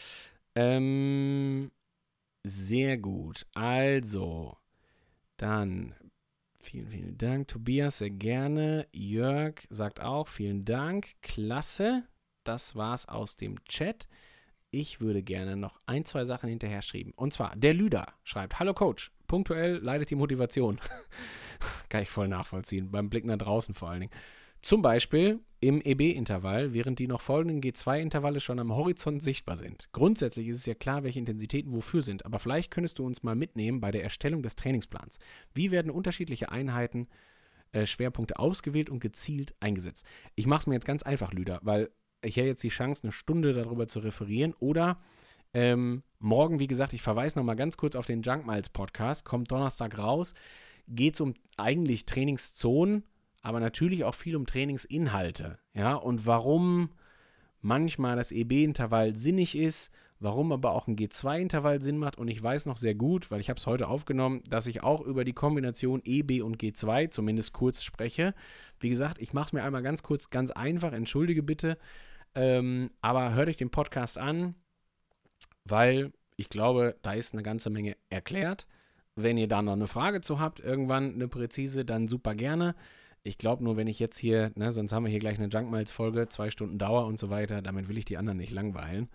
Speaker 1: Sehr gut. Also, dann vielen, vielen Dank. Tobias, sehr gerne. Jörg sagt auch, vielen Dank. Klasse. Das war's aus dem Chat. Ich würde gerne noch 1, 2 Sachen hinterher schreiben. Und zwar, der Lüder schreibt, hallo Coach, punktuell leidet die Motivation. Kann ich voll nachvollziehen, beim Blick nach draußen vor allen Dingen. Zum Beispiel im EB-Intervall, während die noch folgenden G2-Intervalle schon am Horizont sichtbar sind. Grundsätzlich ist es ja klar, welche Intensitäten wofür sind, aber vielleicht könntest du uns mal mitnehmen bei der Erstellung des Trainingsplans. Wie werden unterschiedliche Einheiten, Schwerpunkte ausgewählt und gezielt eingesetzt? Ich mache es mir jetzt ganz einfach, Lüder, weil ich hätte jetzt die Chance, eine Stunde darüber zu referieren oder morgen, wie gesagt, ich verweise nochmal ganz kurz auf den Junk Miles Podcast, kommt Donnerstag raus, geht es um eigentlich Trainingszonen, aber natürlich auch viel um Trainingsinhalte, ja, und warum manchmal das EB-Intervall sinnig ist, warum aber auch ein G2-Intervall Sinn macht und ich weiß noch sehr gut, weil ich habe es heute aufgenommen, dass ich auch über die Kombination EB und G2 zumindest kurz spreche. Wie gesagt, ich mache es mir einmal ganz kurz, ganz einfach, entschuldige bitte, aber hört euch den Podcast an, weil ich glaube, da ist eine ganze Menge erklärt. Wenn ihr da noch eine Frage zu habt, irgendwann eine präzise, dann super gerne. Ich glaube nur, wenn ich jetzt hier, sonst haben wir hier gleich eine Junk Miles Folge, 2 Stunden Dauer und so weiter, damit will ich die anderen nicht langweilen.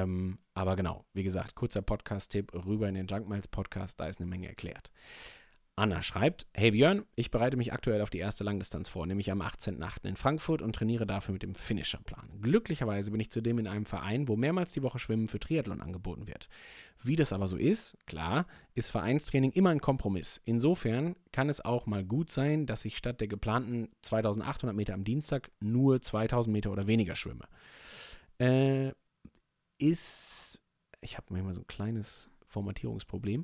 Speaker 1: Aber genau, wie gesagt, kurzer Podcast-Tipp, rüber in den Junk Miles Podcast, da ist eine Menge erklärt. Anna schreibt, hey Björn, ich bereite mich aktuell auf die erste Langdistanz vor, nämlich am 18.08. in Frankfurt und trainiere dafür mit dem Finisher-Plan. Glücklicherweise bin ich zudem in einem Verein, wo mehrmals die Woche Schwimmen für Triathlon angeboten wird. Wie das aber so ist, klar, ist Vereinstraining immer ein Kompromiss. Insofern kann es auch mal gut sein, dass ich statt der geplanten 2800 Meter am Dienstag nur 2000 Meter oder weniger schwimme. Ich habe manchmal so ein kleines Formatierungsproblem.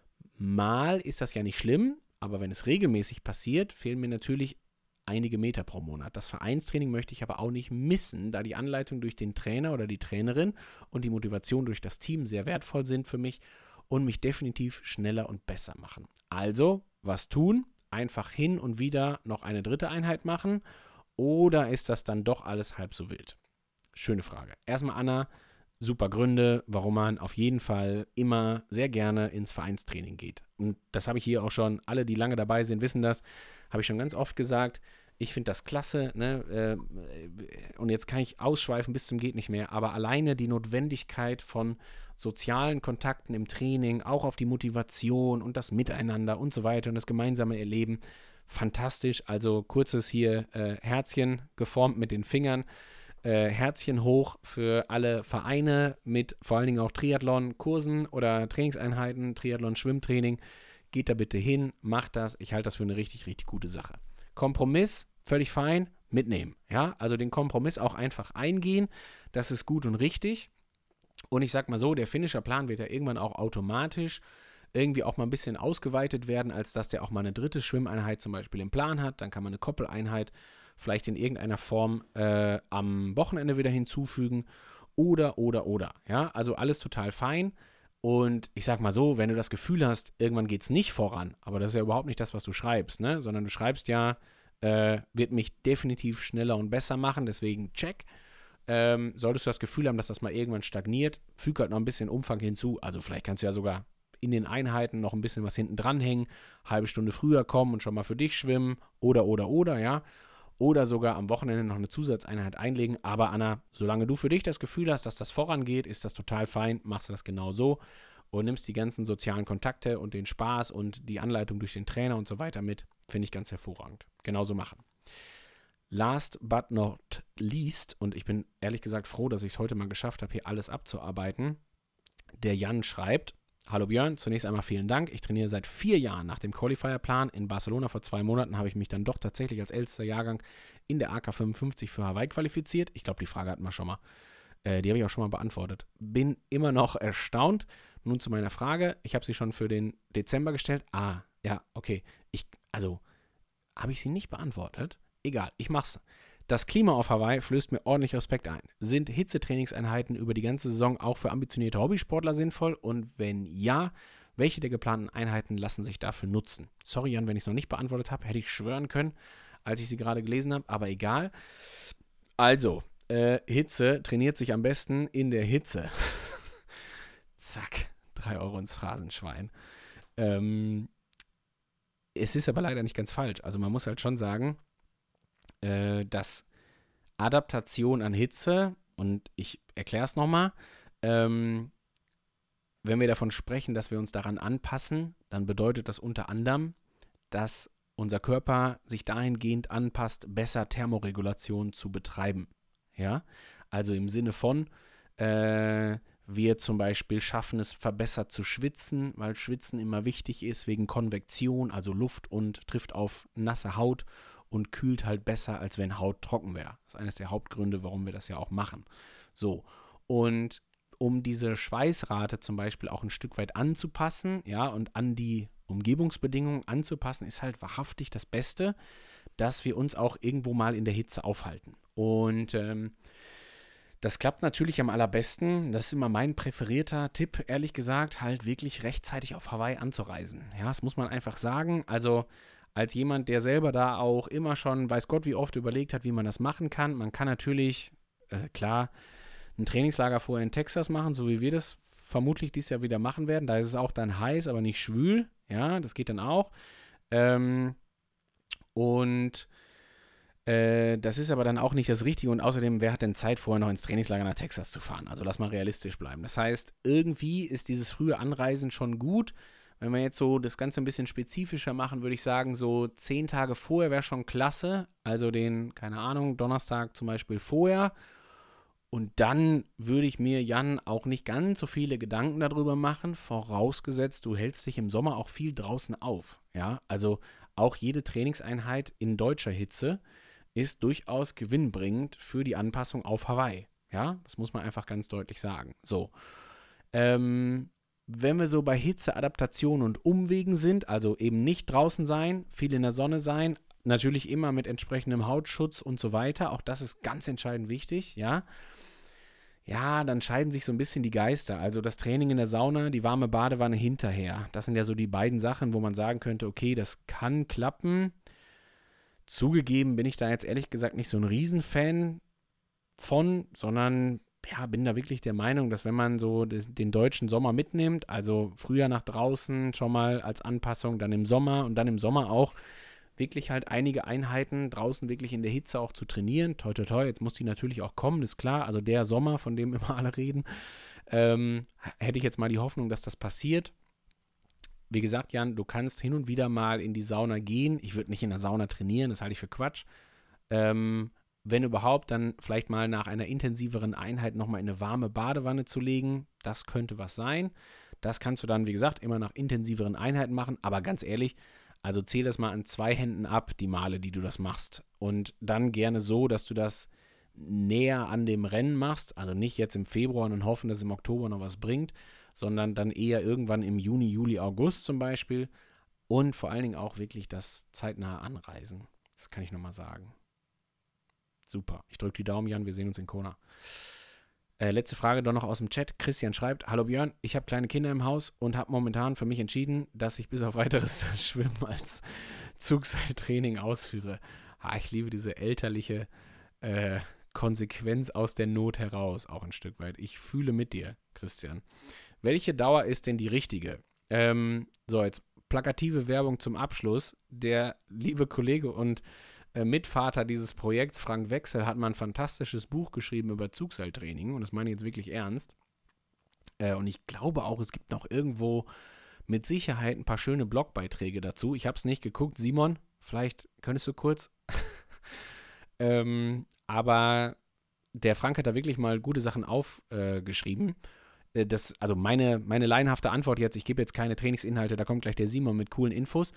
Speaker 1: Mal ist das ja nicht schlimm, aber wenn es regelmäßig passiert, fehlen mir natürlich einige Meter pro Monat. Das Vereinstraining möchte ich aber auch nicht missen, da die Anleitung durch den Trainer oder die Trainerin und die Motivation durch das Team sehr wertvoll sind für mich und mich definitiv schneller und besser machen. Also, was tun? Einfach hin und wieder noch eine dritte Einheit machen oder ist das dann doch alles halb so wild? Schöne Frage. Erstmal Anna, super Gründe, warum man auf jeden Fall immer sehr gerne ins Vereinstraining geht. Und das habe ich hier auch schon, alle, die lange dabei sind, wissen das, habe ich schon ganz oft gesagt. Ich finde das klasse, ne? Und jetzt kann ich ausschweifen bis zum geht nicht mehr, aber alleine die Notwendigkeit von sozialen Kontakten im Training, auch auf die Motivation und das Miteinander und so weiter und das gemeinsame Erleben, fantastisch. Also kurzes hier Herzchen geformt mit den Fingern. Herzchen hoch für alle Vereine mit vor allen Dingen auch Triathlon-Kursen oder Trainingseinheiten, Triathlon-Schwimmtraining. Geht da bitte hin, macht das. Ich halte das für eine richtig, richtig gute Sache. Kompromiss, völlig fein, mitnehmen. Ja, also den Kompromiss auch einfach eingehen. Das ist gut und richtig. Und ich sag mal so, der Finisher-Plan wird ja irgendwann auch automatisch irgendwie auch mal ein bisschen ausgeweitet werden, als dass der auch mal eine dritte Schwimmeinheit zum Beispiel im Plan hat. Dann kann man eine Koppeleinheit vielleicht in irgendeiner Form am Wochenende wieder hinzufügen oder. Ja, also alles total fein. Und ich sag mal so, wenn du das Gefühl hast, irgendwann geht es nicht voran, aber das ist ja überhaupt nicht das, was du schreibst, ne? Sondern du schreibst ja, wird mich definitiv schneller und besser machen, deswegen check. Solltest du das Gefühl haben, dass das mal irgendwann stagniert, füg halt noch ein bisschen Umfang hinzu. Also vielleicht kannst du ja sogar in den Einheiten noch ein bisschen was hinten dranhängen, halbe Stunde früher kommen und schon mal für dich schwimmen oder, ja. Oder sogar am Wochenende noch eine Zusatzeinheit einlegen. Aber Anna, solange du für dich das Gefühl hast, dass das vorangeht, ist das total fein, machst du das genau so und nimmst die ganzen sozialen Kontakte und den Spaß und die Anleitung durch den Trainer und so weiter mit. Finde ich ganz hervorragend. Genauso machen. Last but not least, und ich bin ehrlich gesagt froh, dass ich es heute mal geschafft habe, hier alles abzuarbeiten. Der Jan schreibt: Hallo Björn, zunächst einmal vielen Dank. Ich trainiere seit 4 Jahren nach dem Qualifier-Plan. In Barcelona vor 2 Monaten habe ich mich dann doch tatsächlich als ältester Jahrgang in der AK 55 für Hawaii qualifiziert. Ich glaube, die Frage hatten wir schon mal. Die habe ich auch schon mal beantwortet. Bin immer noch erstaunt. Nun zu meiner Frage. Ich habe sie schon für den Dezember gestellt. Ah, ja, okay. Habe ich sie nicht beantwortet? Egal, ich mach's. Das Klima auf Hawaii flößt mir ordentlich Respekt ein. Sind Hitzetrainingseinheiten über die ganze Saison auch für ambitionierte Hobbysportler sinnvoll? Und wenn ja, welche der geplanten Einheiten lassen sich dafür nutzen? Sorry, Jan, wenn ich es noch nicht beantwortet habe, hätte ich schwören können, als ich sie gerade gelesen habe, aber egal. Also, Hitze trainiert sich am besten in der Hitze. Zack, 3 Euro ins Phrasenschwein. Es ist aber leider nicht ganz falsch. Also man muss halt schon sagen, dass Adaptation an Hitze, und ich erkläre es nochmal, wenn wir davon sprechen, dass wir uns daran anpassen, dann bedeutet das unter anderem, dass unser Körper sich dahingehend anpasst, besser Thermoregulation zu betreiben. Ja, also im Sinne von, wir zum Beispiel schaffen es verbessert zu schwitzen, weil Schwitzen immer wichtig ist wegen Konvektion, also Luft und trifft auf nasse Haut und kühlt halt besser, als wenn Haut trocken wäre. Das ist eines der Hauptgründe, warum wir das ja auch machen. So, und um diese Schweißrate zum Beispiel auch ein Stück weit anzupassen, ja, und an die Umgebungsbedingungen anzupassen, ist halt wahrhaftig das Beste, dass wir uns auch irgendwo mal in der Hitze aufhalten. Und das klappt natürlich am allerbesten. Das ist immer mein präferierter Tipp, ehrlich gesagt, halt wirklich rechtzeitig auf Hawaii anzureisen. Ja, das muss man einfach sagen. Also als jemand, der selber da auch immer schon, weiß Gott, wie oft überlegt hat, wie man das machen kann. Man kann natürlich, klar, ein Trainingslager vorher in Texas machen, so wie wir das vermutlich dieses Jahr wieder machen werden. Da ist es auch dann heiß, aber nicht schwül. Ja, das geht dann auch. Das ist aber dann auch nicht das Richtige. Und außerdem, wer hat denn Zeit, vorher noch ins Trainingslager nach Texas zu fahren? Also lass mal realistisch bleiben. Das heißt, irgendwie ist dieses frühe Anreisen schon gut, Wenn wir jetzt so das Ganze ein bisschen spezifischer machen, würde ich sagen, so 10 Tage vorher wäre schon klasse. Also den, keine Ahnung, Donnerstag zum Beispiel vorher. Und dann würde ich mir, Jan, auch nicht ganz so viele Gedanken darüber machen, vorausgesetzt, du hältst dich im Sommer auch viel draußen auf. Ja, also auch jede Trainingseinheit in deutscher Hitze ist durchaus gewinnbringend für die Anpassung auf Hawaii. Ja, das muss man einfach ganz deutlich sagen. So. Wenn wir so bei Hitze, Adaptation und Umwegen sind, also eben nicht draußen sein, viel in der Sonne sein, natürlich immer mit entsprechendem Hautschutz und so weiter, auch das ist ganz entscheidend wichtig, ja. Ja, dann scheiden sich so ein bisschen die Geister. Also das Training in der Sauna, die warme Badewanne hinterher. Das sind ja so die beiden Sachen, wo man sagen könnte, okay, das kann klappen. Zugegeben bin ich da jetzt ehrlich gesagt nicht so ein Riesenfan von, sondern ja, bin da wirklich der Meinung, dass wenn man so den deutschen Sommer mitnimmt, also Frühjahr nach draußen schon mal als Anpassung, dann im Sommer und dann im Sommer auch wirklich halt einige Einheiten draußen wirklich in der Hitze auch zu trainieren. Toi, toi, toi, jetzt muss die natürlich auch kommen, ist klar. Also der Sommer, von dem immer alle reden, hätte ich jetzt mal die Hoffnung, dass das passiert. Wie gesagt, Jan, du kannst hin und wieder mal in die Sauna gehen. Ich würde nicht in der Sauna trainieren, das halte ich für Quatsch. Wenn überhaupt, dann vielleicht mal nach einer intensiveren Einheit nochmal in eine warme Badewanne zu legen. Das könnte was sein. Das kannst du dann, wie gesagt, immer nach intensiveren Einheiten machen. Aber ganz ehrlich, also zähl das mal an 2 Händen ab, die Male, die du das machst. Und dann gerne so, dass du das näher an dem Rennen machst. Also nicht jetzt im Februar und hoffen, dass es im Oktober noch was bringt, sondern dann eher irgendwann im Juni, Juli, August zum Beispiel. Und vor allen Dingen auch wirklich das zeitnahe Anreisen. Das kann ich nochmal sagen. Super. Ich drücke die Daumen, Jan. Wir sehen uns in Kona. Letzte Frage doch noch aus dem Chat. Christian schreibt, hallo Björn, ich habe kleine Kinder im Haus und habe momentan für mich entschieden, dass ich bis auf weiteres das Schwimmen als Zugseiltraining ausführe. Ich liebe diese elterliche Konsequenz aus der Not heraus, auch ein Stück weit. Ich fühle mit dir, Christian. Welche Dauer ist denn die richtige? So, jetzt plakative Werbung zum Abschluss. Der liebe Kollege und Mitvater dieses Projekts, Frank Wechsel, hat mal ein fantastisches Buch geschrieben über Zugseiltraining und das meine ich jetzt wirklich ernst. Und ich glaube auch, es gibt noch irgendwo mit Sicherheit ein paar schöne Blogbeiträge dazu. Ich habe es nicht geguckt. Simon, vielleicht könntest du kurz. Aber der Frank hat da wirklich mal gute Sachen aufgeschrieben. Also meine laienhafte Antwort jetzt, ich gebe jetzt keine Trainingsinhalte, da kommt gleich der Simon mit coolen Infos.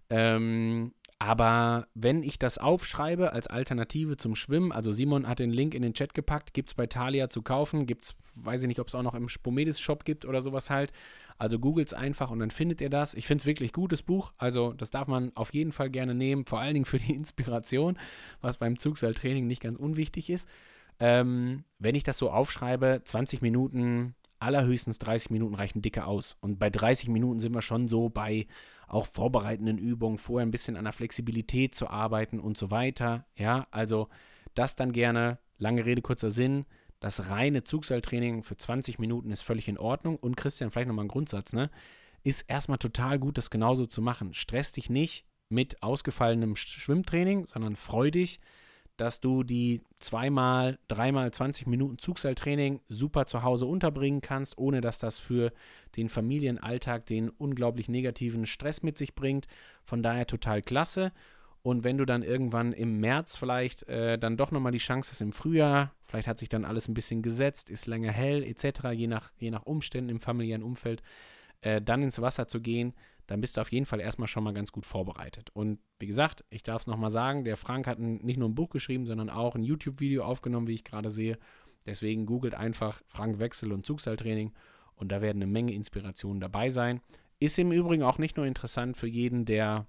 Speaker 1: Aber wenn ich das aufschreibe als Alternative zum Schwimmen, also Simon hat den Link in den Chat gepackt, gibt es bei Thalia zu kaufen, weiß ich nicht, ob es auch noch im Spomedis-Shop gibt oder sowas halt. Also googelt es einfach und dann findet ihr das. Ich finde es wirklich gutes Buch, also das darf man auf jeden Fall gerne nehmen, vor allen Dingen für die Inspiration, was beim Zugseiltraining nicht ganz unwichtig ist. Wenn ich das so aufschreibe, 20 Minuten, allerhöchstens 30 Minuten reichen dicke aus. Und bei 30 Minuten sind wir schon so bei auch vorbereitenden Übungen, vorher ein bisschen an der Flexibilität zu arbeiten und so weiter. Ja, also das dann gerne, lange Rede, kurzer Sinn, das reine Zugseiltraining für 20 Minuten ist völlig in Ordnung. Und Christian, vielleicht nochmal ein Grundsatz, ne? Ist erstmal total gut, das genauso zu machen. Stress dich nicht mit ausgefallenem Schwimmtraining, sondern freu dich, dass du die 2-mal, 3-mal 20 Minuten Zugseiltraining super zu Hause unterbringen kannst, ohne dass das für den Familienalltag den unglaublich negativen Stress mit sich bringt. Von daher total klasse. Und wenn du dann irgendwann im März vielleicht dann doch nochmal die Chance hast im Frühjahr, vielleicht hat sich dann alles ein bisschen gesetzt, ist länger hell etc., je nach Umständen im familiären Umfeld, dann ins Wasser zu gehen, dann bist du auf jeden Fall erstmal schon mal ganz gut vorbereitet. Und wie gesagt, ich darf es nochmal sagen, der Frank hat nicht nur ein Buch geschrieben, sondern auch ein YouTube-Video aufgenommen, wie ich gerade sehe. Deswegen googelt einfach Frank Wechsel und Zugseiltraining und da werden eine Menge Inspirationen dabei sein. Ist im Übrigen auch nicht nur interessant für jeden, der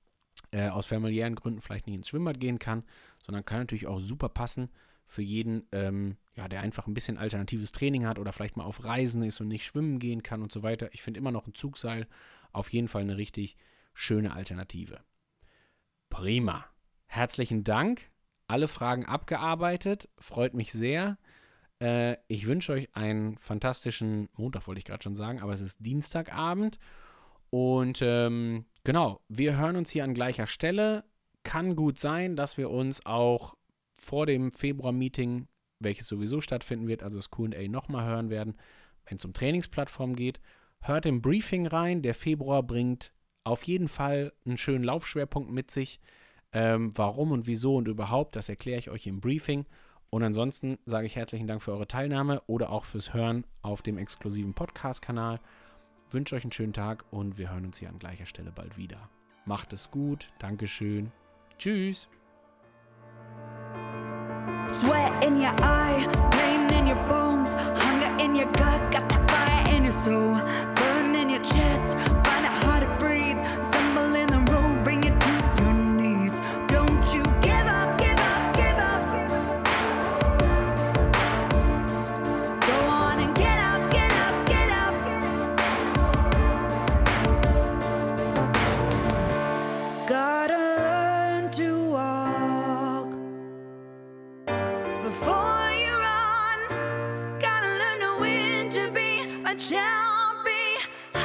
Speaker 1: aus familiären Gründen vielleicht nicht ins Schwimmbad gehen kann, sondern kann natürlich auch super passen für jeden, der einfach ein bisschen alternatives Training hat oder vielleicht mal auf Reisen ist und nicht schwimmen gehen kann und so weiter. Ich finde immer noch ein Zugseil auf jeden Fall eine richtig schöne Alternative. Prima. Herzlichen Dank. Alle Fragen abgearbeitet. Freut mich sehr. Ich wünsche euch einen fantastischen Montag, wollte ich gerade schon sagen, aber es ist Dienstagabend. Und genau, wir hören uns hier an gleicher Stelle. Kann gut sein, dass wir uns auch vor dem Februar-Meeting, welches sowieso stattfinden wird, also das Q&A nochmal hören werden, wenn es um Trainingsplattformen geht. Hört im Briefing rein. Der Februar bringt auf jeden Fall einen schönen Laufschwerpunkt mit sich. Warum und wieso und überhaupt, das erkläre ich euch im Briefing. Und ansonsten sage ich herzlichen Dank für eure Teilnahme oder auch fürs Hören auf dem exklusiven Podcast-Kanal. Wünsche euch einen schönen Tag und wir hören uns hier an gleicher Stelle bald wieder. Macht es gut. Dankeschön. Tschüss.
Speaker 2: Sweat in your eye, pain in your bones, hunger in your gut, got that fire in your soul, burn in your chest, find it hard to breathe, stumble in the road, bring it to your knees. Don't you give up, give up, give up. Go on and get up, get up, get up. Gotta learn to walk before you run. Gotta learn to win to be a champion.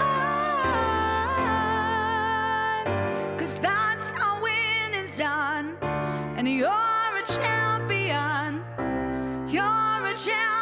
Speaker 2: 'Cause that's how winning's done. And you're a champion. You're a champion.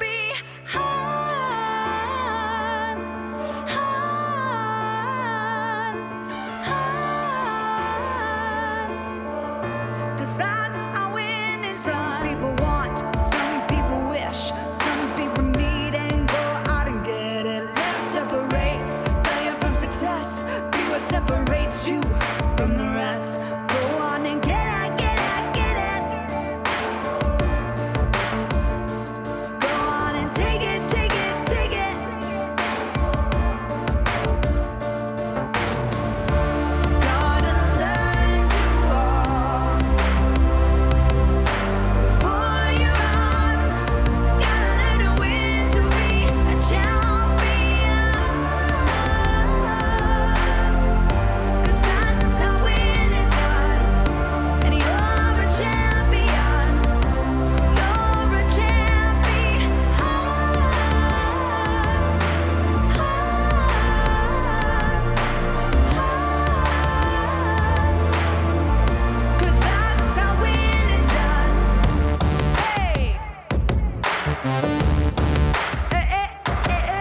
Speaker 2: 'Cause that's how winning's done. Some people want, some people wish, some people need and go out and get it. Let's separate failure from success. Be what separates you from the rest. Go on and get it, get it, get it. Go on and take it, take it, take it. Gotta learn to walk before you run. Gotta learn to win to be a champion. 'Cause that's how winning's done. And you're a champion. You're a champion. 'Cause that's how winning's done. Hey.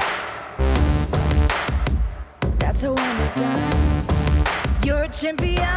Speaker 2: That's how winning's done. You're a champion.